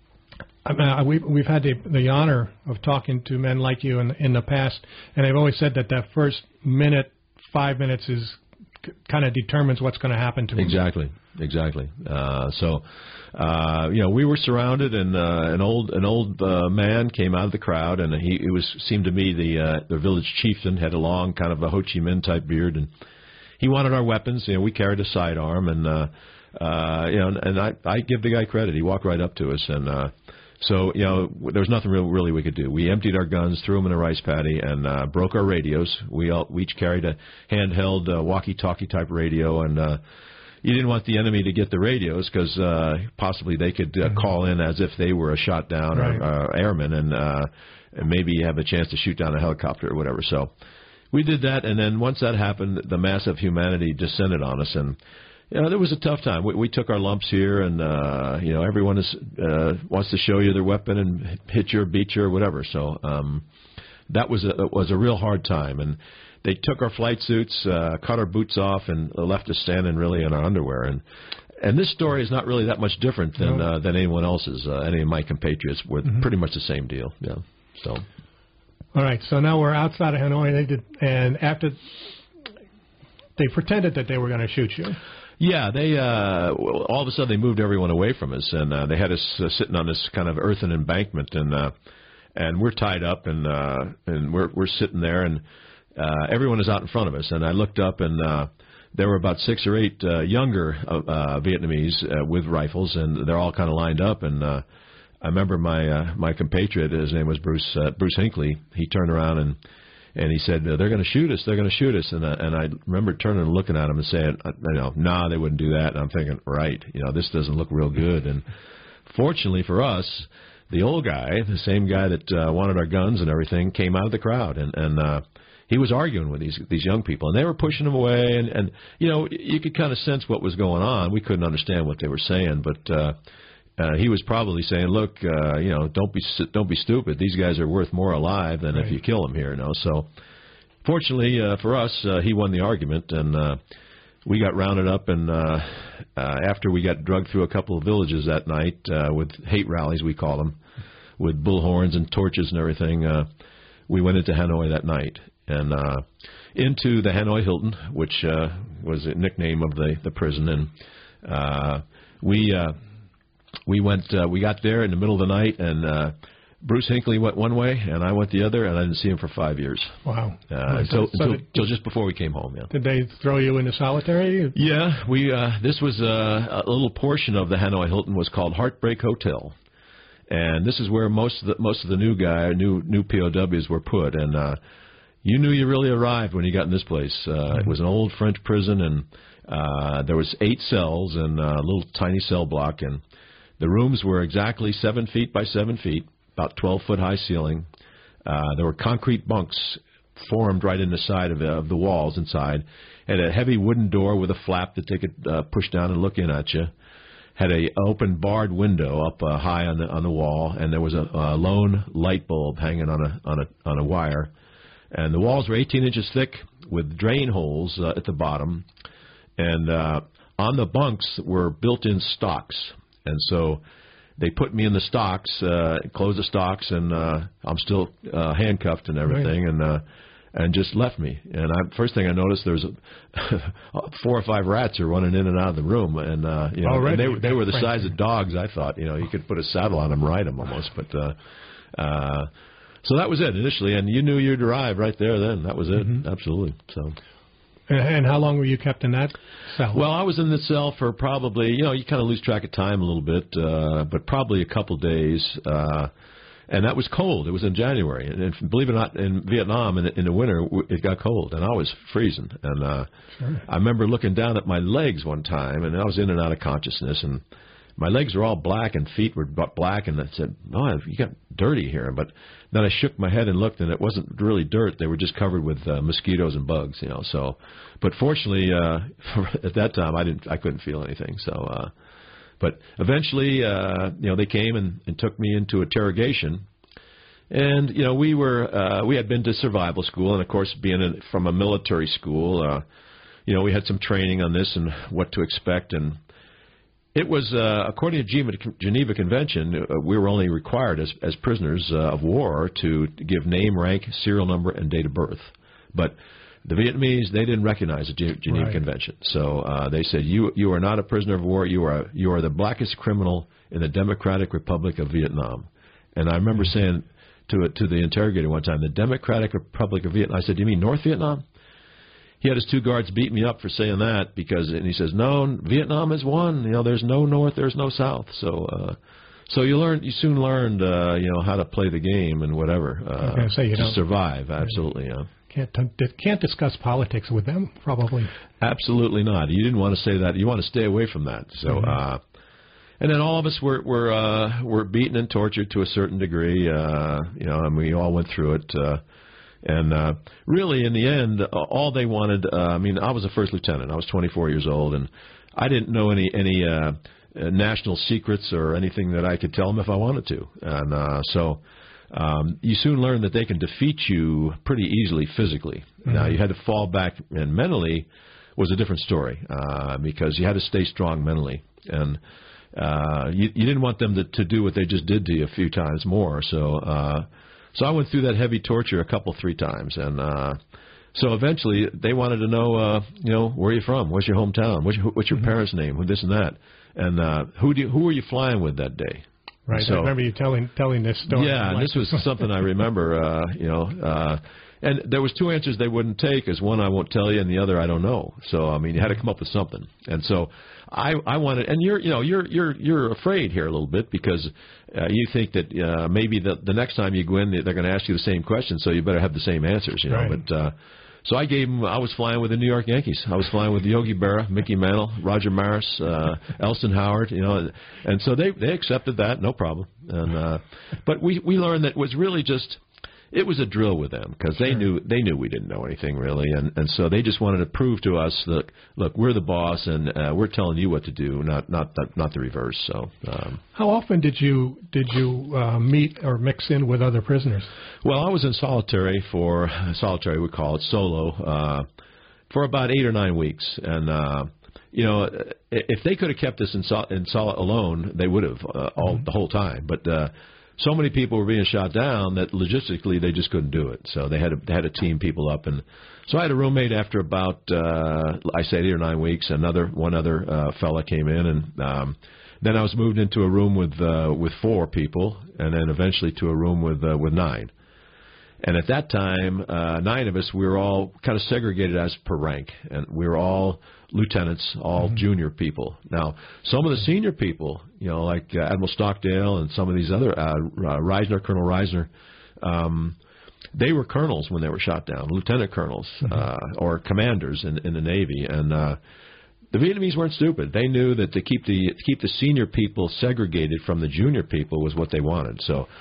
I mean, we've, we've had the, the honor of talking to men like you in, in the past, and they've always said that that first minute, five minutes is kind of determines what's going to happen to them. Exactly, exactly. Uh, so, uh, you know, we were surrounded, and uh, an old an old uh, man came out of the crowd, and he it was seemed to me the uh, the village chieftain had a long kind of a Ho Chi Minh type beard, and he wanted our weapons. You know, we carried a sidearm, and uh, uh, you know, and I I give the guy credit. He walked right up to us, and uh, so you know, there was nothing real, really we could do. We emptied our guns, threw them in a rice paddy, and uh, broke our radios. We all we each carried a handheld uh, walkie-talkie type radio, and uh, you didn't want the enemy to get the radios because uh, possibly they could uh, call in as if they were a shot down right. or uh, airman, and, uh, and maybe have a chance to shoot down a helicopter or whatever. So we did that, and then once that happened, the mass of humanity descended on us, and you know, there was a tough time. We, we took our lumps here, and uh, you know, everyone is uh, wants to show you their weapon and hit you or beat you or whatever. So um, that was a was a real hard time, and they took our flight suits, uh, cut our boots off, and left us standing really in our underwear. And and this story is not really that much different than no. uh, than anyone else's. Uh, any of my compatriots were mm-hmm. pretty much the same deal. Yeah. So. All right. So now we're outside of Hanoi. They did, and after they pretended that they were going to shoot you. Yeah, they uh, all of a sudden they moved everyone away from us, and uh, they had us uh, sitting on this kind of earthen embankment, and uh, and we're tied up, and uh, and we're we're sitting there, and uh, everyone is out in front of us, and I looked up, and uh, there were about six or eight uh, younger uh, Vietnamese uh, with rifles, and they're all kind of lined up, and uh, I remember my uh, my compatriot, his name was Bruce uh, Bruce Hinckley. He turned around and. And he said, they're going to shoot us, they're going to shoot us. And, uh, and I remember turning and looking at him and saying, you know, nah, they wouldn't do that. And I'm thinking, right, you know, this doesn't look real good. And fortunately for us, the old guy, the same guy that uh, wanted our guns and everything, came out of the crowd. And, and uh, he was arguing with these these young people. And they were pushing him away. And, and you know, you could kind of sense what was going on. We couldn't understand what they were saying. But uh, uh, he was probably saying, look, uh, you know, don't be don't be stupid. These guys are worth more alive than right. if you kill them here. You know, so fortunately uh, for us, uh, he won the argument, and uh, we got rounded up. And uh, uh, after we got drugged through a couple of villages that night uh, with hate rallies, we call them, with bullhorns and torches and everything, uh, we went into Hanoi that night and uh, into the Hanoi Hilton, which uh, was a nickname of the the prison, and uh, we. Uh, We went. Uh, we got there in the middle of the night, and uh, Bruce Hinckley went one way, and I went the other, and I didn't see him for five years. Wow! Uh, so, until, so until, did, until just before we came home. Yeah. Did they throw you into solitary? Yeah, we. Uh, this was uh, a little portion of the Hanoi Hilton was called Heartbreak Hotel, and this is where most of the most of the new guy, new new P O Ws were put, and uh, you knew you really arrived when you got in this place. Uh, mm-hmm. It was an old French prison, and uh, there was eight cells and a little tiny cell block, and the rooms were exactly seven feet by seven feet, about twelve foot high ceiling. Uh, there were concrete bunks formed right in the side of, of the walls inside. Had a heavy wooden door with a flap that they could uh, push down and look in at you. Had a open barred window up uh, high on the on the wall, and there was a, a lone light bulb hanging on a on a on a wire. And the walls were eighteen inches thick with drain holes uh, at the bottom, and uh, on the bunks were built-in stocks. And so they put me in the stocks, uh, closed the stocks, and uh, I'm still uh, handcuffed and everything, right. and uh, and just left me. And I, first thing I noticed, there was a, four or five rats are running in and out of the room, and uh, you know, and they were they were the size of dogs. I thought, you know, you could put a saddle on them, ride them almost. But uh, uh, so that was it initially, and you knew you'd arrive right there. Then that was it, mm-hmm. absolutely. So. And how long were you kept in that cell? Well, I was in the cell for probably, you know, you kind of lose track of time a little bit, uh, but probably a couple days. Uh, and that was cold. It was in January. And, and believe it or not, in Vietnam, in the, in the winter, it got cold, and I was freezing. And uh, sure. I remember looking down at my legs one time, and I was in and out of consciousness, and my legs were all black and feet were black, and I said, oh, you got dirty here. But then I shook my head and looked, and it wasn't really dirt. They were just covered with uh, mosquitoes and bugs, you know. So, but fortunately, uh, at that time, I didn't, I couldn't feel anything. So, uh, but eventually, uh, you know, they came and, and took me into interrogation. And you know, we were, uh, we had been to survival school, and of course, being a, from a military school, uh, you know, we had some training on this and what to expect. And it was, uh, according to Geneva Convention, uh, we were only required as, as prisoners uh, of war to give name, rank, serial number, and date of birth. But the Vietnamese, they didn't recognize the Geneva right. Convention. So uh, they said, you you are not a prisoner of war. You are, you are the blackest criminal in the Democratic Republic of Vietnam. And I remember saying to, to the interrogator one time, the Democratic Republic of Vietnam. I said, do you mean North Vietnam? He had his two guards beat me up for saying that because, and he says, no, Vietnam is one. You know, there's no North, there's no South. So, uh, so you learn, you soon learned, uh, you know, how to play the game and whatever uh, to say, you know, survive. Absolutely, yeah. Can't can't discuss politics with them, probably. Absolutely not. You didn't want to say that. You want to stay away from that. So, mm-hmm. uh, and then all of us were were uh, were beaten and tortured to a certain degree. Uh, you know, and we all went through it. Uh, And uh, really, in the end, uh, all they wanted, uh, I mean, I was a first lieutenant. I was twenty-four years old, and I didn't know any any uh, uh, national secrets or anything that I could tell them if I wanted to. And uh, so um, you soon learn that they can defeat you pretty easily physically. Mm-hmm. Now, you had to fall back, and mentally was a different story uh, because you had to stay strong mentally. And uh, you, you didn't want them to, to do what they just did to you a few times more. So uh So I went through that heavy torture a couple, three times, and uh, so eventually they wanted to know, uh, you know, where are you from? Where's your hometown? What's your, what's your parents' name? This and that, and uh, who do you, who were you flying with that day? Right. So, I remember you telling telling this story. Yeah, and this was something I remember. Uh, you know, uh, and there was two answers they wouldn't take. Is one I won't tell you, and the other I don't know. So I mean, you had to come up with something, and so. I, I wanted, and you're, you know, you're, you're, you're afraid here a little bit because uh, you think that uh, maybe the, the next time you go in, they're going to ask you the same question, so you better have the same answers, you know. Right. But uh, so I gave them. I was flying with the New York Yankees. I was flying with Yogi Berra, Mickey Mantle, Roger Maris, uh, Elston Howard, you know, and so they they accepted that, no problem. And uh, but we we learned that it was really just. It was a drill with them because they sure. knew they knew we didn't know anything really, and and so they just wanted to prove to us that look, we're the boss and uh, we're telling you what to do, not not the, not the reverse. So, um, how often did you did you uh, meet or mix in with other prisoners? Well, I was in solitary for solitary we call it solo uh, for about eight or nine weeks, and uh, you know if they could have kept us in sol, in sol alone, they would have uh, all mm-hmm. the whole time, but. Uh, So many people were being shot down that logistically they just couldn't do it. So they had to, they had to team people up, and so I had a roommate after about uh, I say eight or nine weeks. Another one other uh, fella came in, and um, then I was moved into a room with uh, with four people, and then eventually to a room with uh, with nine. And at that time, uh, nine of us, we were all kind of segregated as per rank, and we were all lieutenants, all mm-hmm. junior people. Now, some of the senior people, you know, like uh, Admiral Stockdale and some of these other, uh, uh, Reisner, Colonel Reisner, um, they were colonels when they were shot down, lieutenant colonels mm-hmm. uh, or commanders in, in the Navy. And uh, the Vietnamese weren't stupid. They knew that to keep the to keep the senior people segregated from the junior people was what they wanted. So.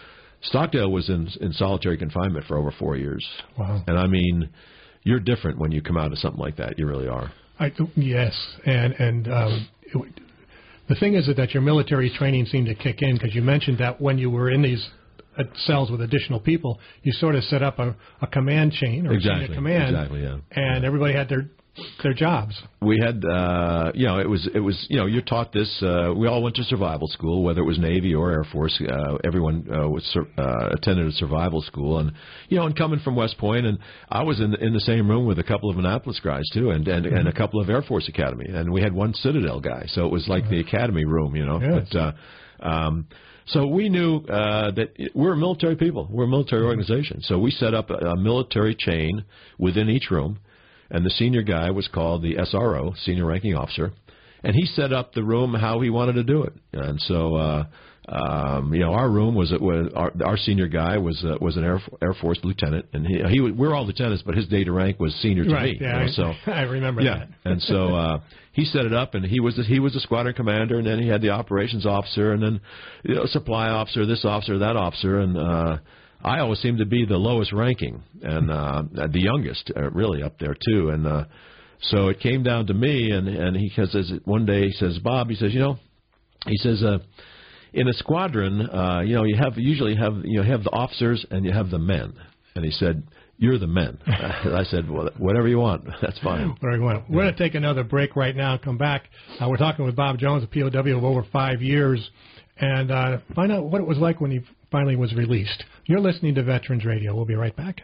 Stockdale was in in solitary confinement for over four years. Wow. And I mean, you're different when you come out of something like that. You really are. I, yes, and and um, it, the thing is that your military training seemed to kick in, because you mentioned that when you were in these uh, cells with additional people, you sort of set up a, a command chain or exactly. a chain of command, exactly, yeah. and yeah. everybody had their their jobs. We had, uh, you know, it was, it was, you know, you're taught this. Uh, we all went to survival school, whether it was Navy or Air Force. Uh, everyone uh, was uh, attended a survival school, and you know, and coming from West Point, and I was in in the same room with a couple of Annapolis guys too, and and, mm-hmm. and a couple of Air Force Academy, and we had one Citadel guy, so it was like the Academy room, you know. Yes. But, uh, um, so we knew uh, that we're military people. We're a military organization, so we set up a, a military chain within each room. And the senior guy was called the S R O, Senior Ranking Officer, and he set up the room how he wanted to do it. And so, uh, um, you know, our room was, was our, our senior guy was uh, was an Air, Air Force lieutenant, and he, he we're all lieutenants, but his data rank was senior to right, me. Yeah, you know, so I, I remember yeah, that. and so uh, he set it up, and he was the, he was the squadron commander, and then he had the operations officer, and then you know, supply officer, this officer, that officer, and. Uh, I always seemed to be the lowest ranking and uh, the youngest, uh, really, up there, too. And uh, so it came down to me, and, and he says, one day, he says, Bob, he says, you know, he says, uh, in a squadron, uh, you know, you have usually have, you know, have the officers and you have the men. And he said, you're the men. I said, well, whatever you want. That's fine. Whatever you want. We're going to take another break right now, come back. Uh, we're talking with Bob Jones, a P O W of over five years, and uh, find out what it was like when he finally was released. You're listening to Veterans Radio. We'll be right back.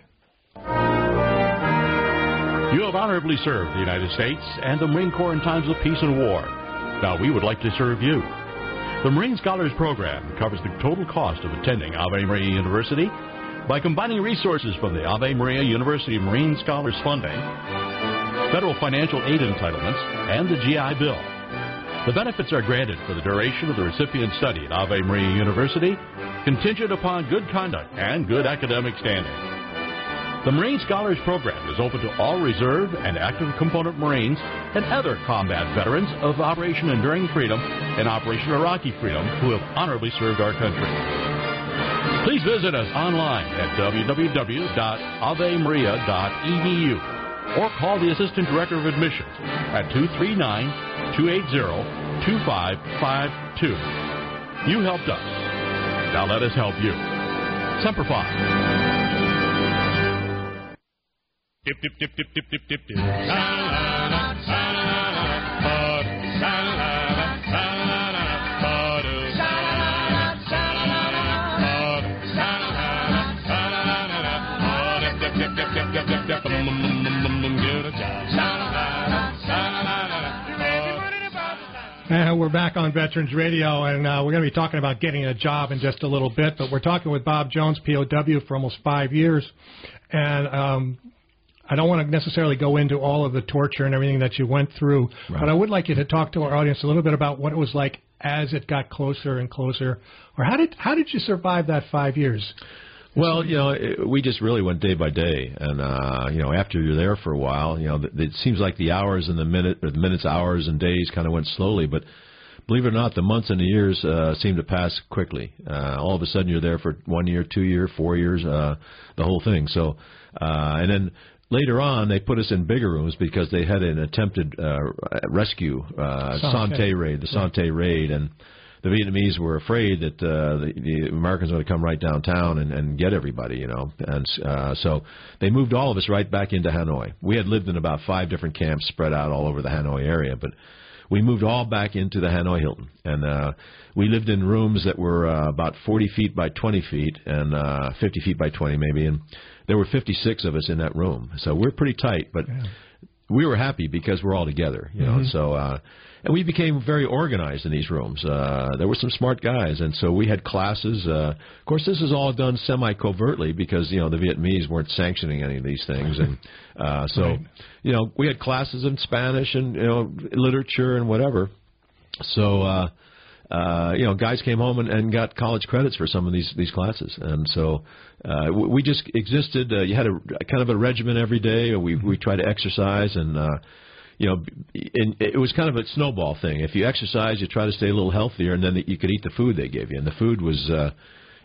You have honorably served the United States and the Marine Corps in times of peace and war. Now we would like to serve you. The Marine Scholars Program covers the total cost of attending Ave Maria University by combining resources from the Ave Maria University Marine Scholars Funding, federal financial aid entitlements, and the G I Bill. The benefits are granted for the duration of the recipient's study at Ave Maria University, contingent upon good conduct and good academic standing. The Marine Scholars Program is open to all reserve and active component Marines and other combat veterans of Operation Enduring Freedom and Operation Iraqi Freedom who have honorably served our country. Please visit us online at w w w dot ave maria dot e d u or call the Assistant Director of Admissions at two three nine, two eight zero, two five five two. You helped us. Now let us help you. Semper Fi. Dip, dip, dip, dip, dip, dip, dip, dip. La, la, la, la, la, And we're back on Veterans Radio, and uh, we're going to be talking about getting a job in just a little bit, but we're talking with Bob Jones, P O W, for almost five years. And um, I don't want to necessarily go into all of the torture and everything that you went through, right. But I would like you to talk to our audience a little bit about what it was like as it got closer and closer. Or how did how did you survive that five years? Well, you know, it, we just really went day by day, and uh, you know, after you're there for a while, you know, it seems like the hours and the minute, or the minutes, hours, and days kind of went slowly. But believe it or not, the months and the years uh, seem to pass quickly. Uh, all of a sudden, you're there for one year, two year, four years, uh, the whole thing. So, uh, and then later on, they put us in bigger rooms because they had an attempted uh, rescue, uh, Sante raid, the Sante raid, and the Vietnamese were afraid that uh, the, the Americans were going to come right downtown and, and get everybody, you know. And uh, so they moved all of us right back into Hanoi. We had lived in about five different camps spread out all over the Hanoi area, but we moved all back into the Hanoi Hilton. And uh, we lived in rooms that were uh, about forty feet by twenty feet and uh, fifty feet by twenty maybe. And there were fifty-six of us in that room. So we're pretty tight, but yeah. we were happy because we're all together, you know. Mm-hmm. So, uh, and we became very organized in these rooms. Uh, there were some smart guys, and so we had classes. Uh, of course, this is all done semi-covertly because, you know, the Vietnamese weren't sanctioning any of these things. And uh, so, right. you know, we had classes in Spanish and, you know, literature and whatever. So, uh, uh, you know, guys came home and, and got college credits for some of these, these classes. And so uh, we just existed. Uh, you had a, a kind of a regimen every day. We, we tried to exercise and, uh, you know, and it was kind of a snowball thing. If you exercise, you try to stay a little healthier, and then you could eat the food they gave you. And the food was, uh,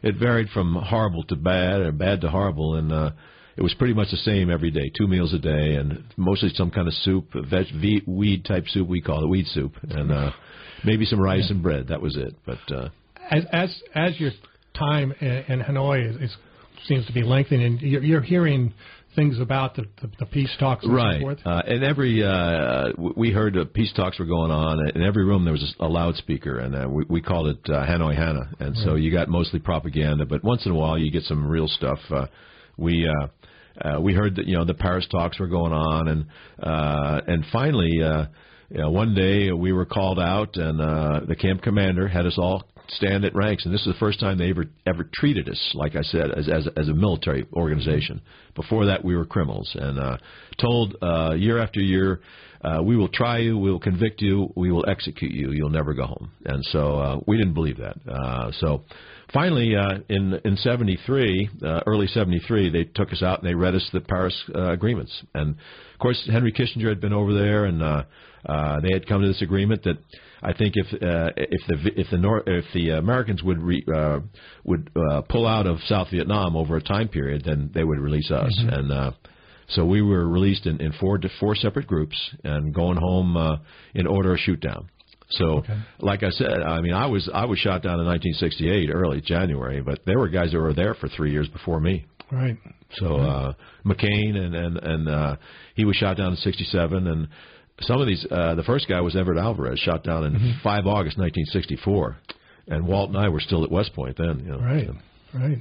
it varied from horrible to bad or bad to horrible, and uh, it was pretty much the same every day, two meals a day, and mostly some kind of soup, veg, weed type soup. We call it weed soup, and uh, maybe some rice and bread. That was it. But uh, as as as your time in, in Hanoi is, is seems to be lengthening, you're, you're hearing things about the, the, the peace talks and right. so forth? Uh, in every, uh, we heard uh, peace talks were going on. In every room there was a, a loudspeaker, and uh, we, we called it uh, Hanoi Hana. And right. so you got mostly propaganda, but once in a while you get some real stuff. Uh, we uh, uh, we heard that, you know, the Paris talks were going on, and uh, and finally, uh, you know, one day we were called out, and uh, the camp commander had us all stand at ranks, and this is the first time they ever ever treated us, like I said, as as, as a military organization. Before that, we were criminals, and uh, told uh, year after year, uh, we will try you, we will convict you, we will execute you, you'll never go home. And so uh, we didn't believe that. Uh, so finally, uh, in in seventy-three, uh, early seventy-three, they took us out and they read us the Paris uh, agreements. And of course, Henry Kissinger had been over there, and uh, uh, they had come to this agreement that I think if uh, if the if the Nor- if the Americans would re- uh, would uh, pull out of South Vietnam over a time period, then they would release us. Mm-hmm. And uh, so we were released in, in four four separate groups and going home uh, in order of shoot down. So, okay. like I said, I mean, I was I was shot down in nineteen sixty-eight, early January, but there were guys that were there for three years before me. Right. So uh, McCain and and and uh, he was shot down in sixty-seven, and some of these, uh, the first guy was Everett Alvarez, shot down in mm-hmm. the fifth of August nineteen sixty-four, and Walt and I were still at West Point then. You know, right, so. right.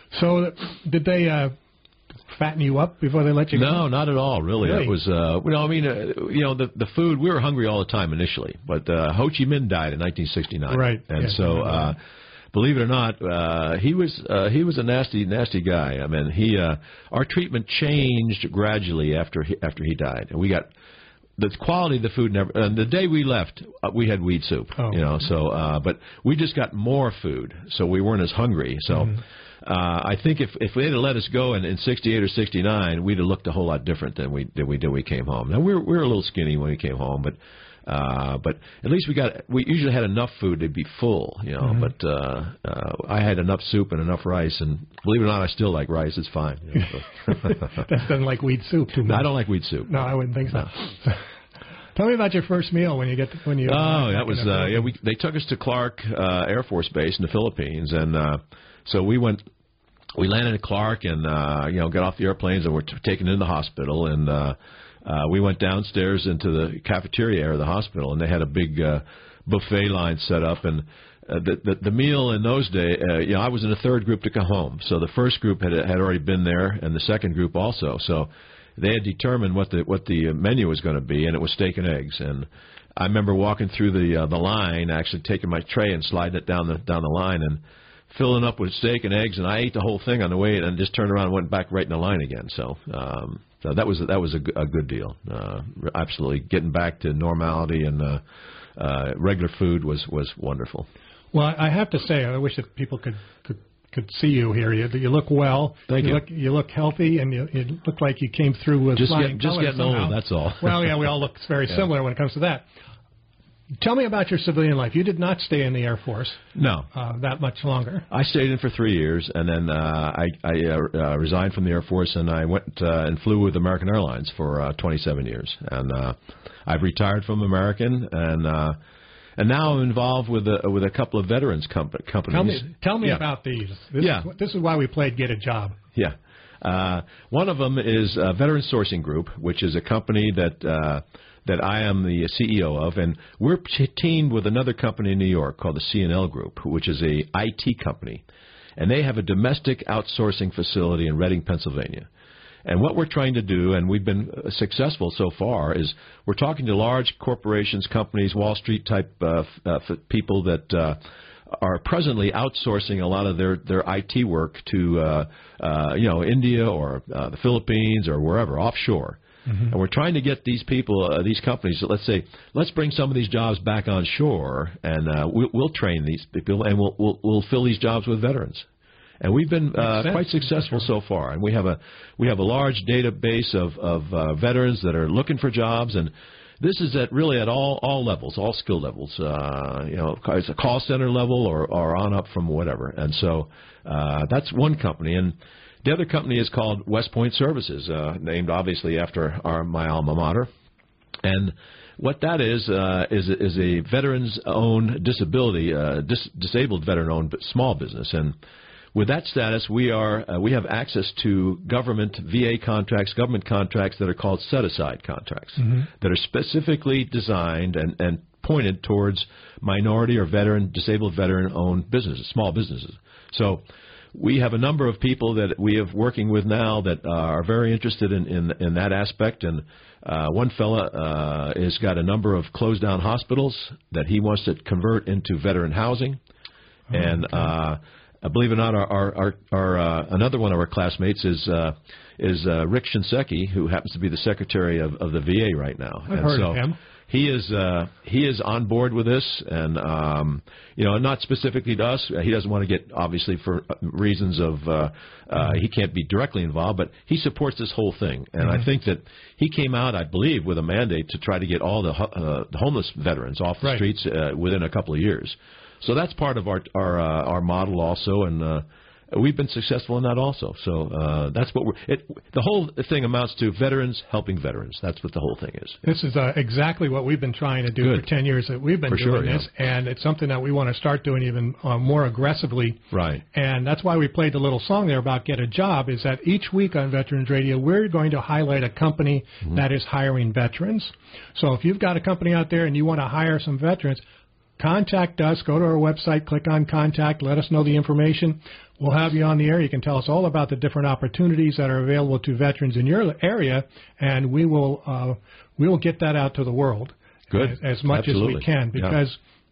So did they uh, fatten you up before they let you no, go? No, not at all, really. really? It was, uh, you know, I mean, uh, you know, the the food, we were hungry all the time initially, but uh, Ho Chi Minh died in nineteen sixty-nine. Right. And yes, so, uh, believe it or not, uh, he was uh, he was a nasty, nasty guy. I mean, he uh, our treatment changed gradually after he, after he died, and we got. The quality of the food never. And the day we left, uh, we had weed soup. Oh. You know, so uh, but we just got more food, so we weren't as hungry. So mm-hmm. uh, I think if if they had let us go in, in sixty-eight or sixty-nine, we'd have looked a whole lot different than we than we did when we came home. Now we were we were a little skinny when we came home, but. Uh, but at least we got, we usually had enough food to be full, you know, mm-hmm. but, uh, uh, I had enough soup and enough rice, and believe it or not, I still like rice. It's fine. You know, so. That doesn't like weed soup too much. No, I don't like weed soup. No, I wouldn't think so. No. Tell me about your first meal when you get to, when you. Oh, that was, uh, yeah, we, they took us to Clark, uh, Air Force Base in the Philippines. And, uh, so we went, we landed at Clark and, uh, you know, got off the airplanes and were t- taken into the hospital. And, uh, Uh, we went downstairs into the cafeteria area of the hospital, and they had a big uh, buffet line set up. And uh, the, the the meal in those days, uh, you know, I was in the third group to come home. So the first group had had already been there, and the second group also. So they had determined what the what the menu was going to be, and it was steak and eggs. And I remember walking through the uh, the line, actually taking my tray and sliding it down the down the line, and filling up with steak and eggs. And I ate the whole thing on the way, and just turned around and went back right in the line again. So. Um, So that was that was a, a good deal. Uh, absolutely, getting back to normality and uh, uh, regular food was, was wonderful. Well, I have to say, I wish that people could could, could see you here. You, you look well. Thank you. You Look, you look healthy, and you, you look like you came through with just flying get, just getting somehow. old. That's all. Well, yeah, we all look very yeah. similar when it comes to that. Tell me about your civilian life. You did not stay in the Air Force. No. Uh, that much longer. I stayed in for three years, and then uh, I, I uh, uh, resigned from the Air Force, and I went uh, and flew with American Airlines for uh, twenty-seven years. And uh, I've retired from American, and uh, and now I'm involved with a, with a couple of veterans com- companies. Tell me, tell me yeah. about these. This yeah. Is, this is why we played Get a Job. Yeah. Uh, one of them is uh, Veteran Sourcing Group, which is a company that uh, that I am the C E O of, and we're teamed with another company in New York called the C and L Group, which is a I T company, and they have a domestic outsourcing facility in Reading, Pennsylvania. And what we're trying to do, and we've been successful so far, is we're talking to large corporations, companies, Wall Street type uh, uh, people that uh, are presently outsourcing a lot of their, their I T work to uh, uh, you know India or uh, the Philippines or wherever offshore. Mm-hmm. And we're trying to get these people, uh, these companies, let's say, let's bring some of these jobs back on shore, and uh, we'll, we'll train these people, and we'll, we'll we'll fill these jobs with veterans. And we've been uh, quite successful so far. And we have a we have a large database of of uh, veterans that are looking for jobs, and this is at really at all all levels, all skill levels. Uh, you know, it's a call center level or, or on up from whatever. And so uh, that's one company. And the other company is called West Point Services, uh, named obviously after our my alma mater. And what that is uh, is is a veterans-owned disability, uh, dis- disabled veteran-owned small business. And with that status, we are uh, we have access to government V A contracts, government contracts that are called set-aside contracts, mm-hmm. that are specifically designed and, and pointed towards minority or veteran, disabled veteran-owned businesses, small businesses. So we have a number of people that we have working with now that uh, are very interested in, in, in that aspect. And uh, one fella uh, has got a number of closed-down hospitals that he wants to convert into veteran housing. Oh, and okay. uh, believe it or not, our, our, our, our uh, another one of our classmates is uh, is uh, Rick Shinseki, who happens to be the secretary of, of the V A right now. I've and heard so of him. He is uh, he is on board with this, and um, you know, not specifically to us. He doesn't want to get, obviously, for reasons of uh, uh, he can't be directly involved, but he supports this whole thing. And mm-hmm. I think that he came out, I believe, with a mandate to try to get all the, uh, the homeless veterans off the right. streets uh, within a couple of years. So that's part of our our uh, our model also, and uh, we've been successful in that also. So uh, that's what we're. It, the whole thing amounts to veterans helping veterans. That's what the whole thing is. This is uh, exactly what we've been trying to do Good. for ten years that we've been for doing sure, this, yeah. and it's something that we want to start doing even uh, more aggressively. Right. And that's why we played the little song there about Get a Job. Is that each week on Veterans Radio we're going to highlight a company mm-hmm. that is hiring veterans. So if you've got a company out there and you want to hire some veterans, contact us. Go to our website, click on Contact, let us know the information. We'll have you on the air. You can tell us all about the different opportunities that are available to veterans in your area, and we will uh, we will get that out to the world Good. as, as much Absolutely. as we can. Because,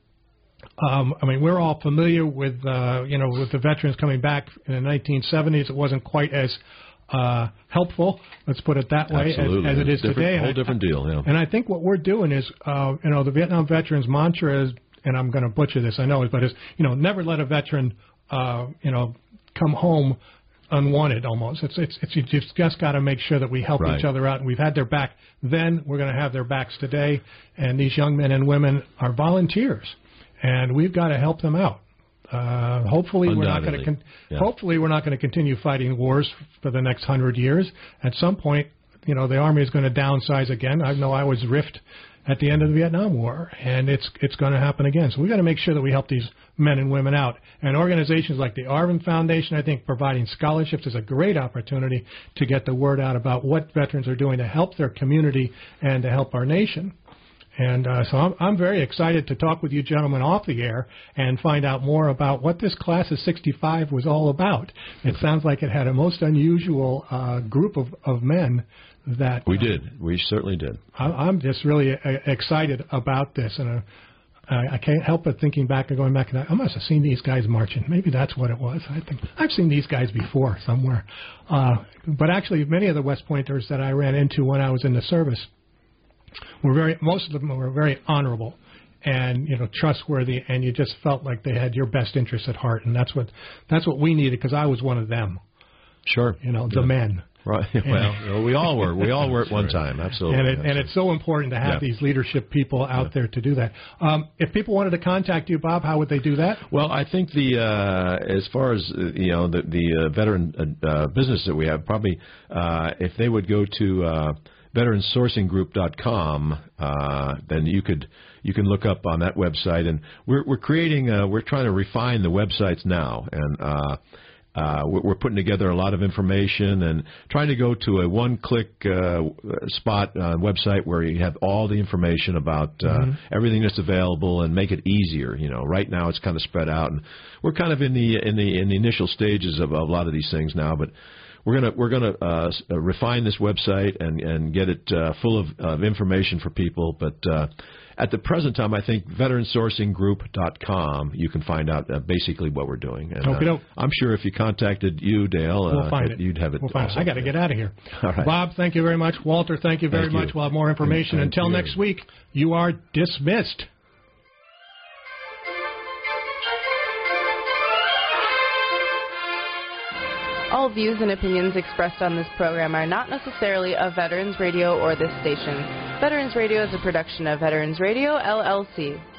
yeah. um, I mean, we're all familiar with, uh, you know, with the veterans coming back in the nineteen seventies. It wasn't quite as uh, helpful, let's put it that way, as, as it is different, today. A whole and different I, deal, yeah. And I think what we're doing is, uh, you know, the Vietnam veterans mantra is, and I'm going to butcher this, I know, but it's, you know, never let a veteran, uh, you know, come home unwanted almost. It's, it's, it's you've just got to make sure that we help right. each other out. And we've had their back then. We're going to have their backs today. And these young men and women are volunteers, and we've got to help them out. Uh, hopefully, we're not going to. Con- yeah. Hopefully, we're not going to continue fighting wars for the next hundred years. At some point, you know, the Army is going to downsize again. I know I was riffed at the end of the Vietnam War, and it's it's going to happen again. So we've got to make sure that we help these men and women out. And organizations like the Arvin Foundation, I think, providing scholarships is a great opportunity to get the word out about what veterans are doing to help their community and to help our nation. And uh, so I'm, I'm very excited to talk with you gentlemen off the air and find out more about what this class of sixty-five was all about. It sounds like it had a most unusual uh, group of, of men that we uh, did. We certainly did. I, I'm just really uh, excited about this, and uh, I, I can't help but thinking back and going back. And I, I must have seen these guys marching. Maybe that's what it was. I think I've seen these guys before somewhere. Uh, but actually, many of the West Pointers that I ran into when I was in the service were very. Most of them were very honorable and, you know, trustworthy, and you just felt like they had your best interests at heart, and that's what that's what we needed, because I was one of them. Sure. You know, yeah. the men. Right. Well, you know, we all were. We all were at one time. Absolutely. And, it, Absolutely. and it's so important to have yeah. these leadership people out yeah. there to do that. Um, if people wanted to contact you, Bob, how would they do that? Well, I think the uh, as far as uh, you know the the uh, veteran uh, business that we have, probably uh, if they would go to uh, veteran sourcing group dot com, uh, then you could you can look up on that website. And we're we're creating uh, we're trying to refine the websites now, and uh, Uh, we're putting together a lot of information and trying to go to a one-click uh, spot uh, website where you have all the information about uh, mm-hmm. everything that's available and make it easier. You know, right now it's kind of spread out, and we're kind of in the in the in the initial stages of, of a lot of these things now. But we're gonna we're gonna uh, refine this website and and get it uh, full of, of information for people. But uh, at the present time, I think veteran sourcing group dot com, you can find out uh, basically what we're doing. And, uh, I'm sure if you contacted you, Dale, uh, we'll find it. you'd have it. We'll find it. I got to get out of here. All right. Bob, thank you very much. Walter, thank you very thank much. You. We'll have more information. Thank Until you. next week, you are dismissed. All views and opinions expressed on this program are not necessarily of Veterans Radio or this station. Veterans Radio is a production of Veterans Radio, L L C.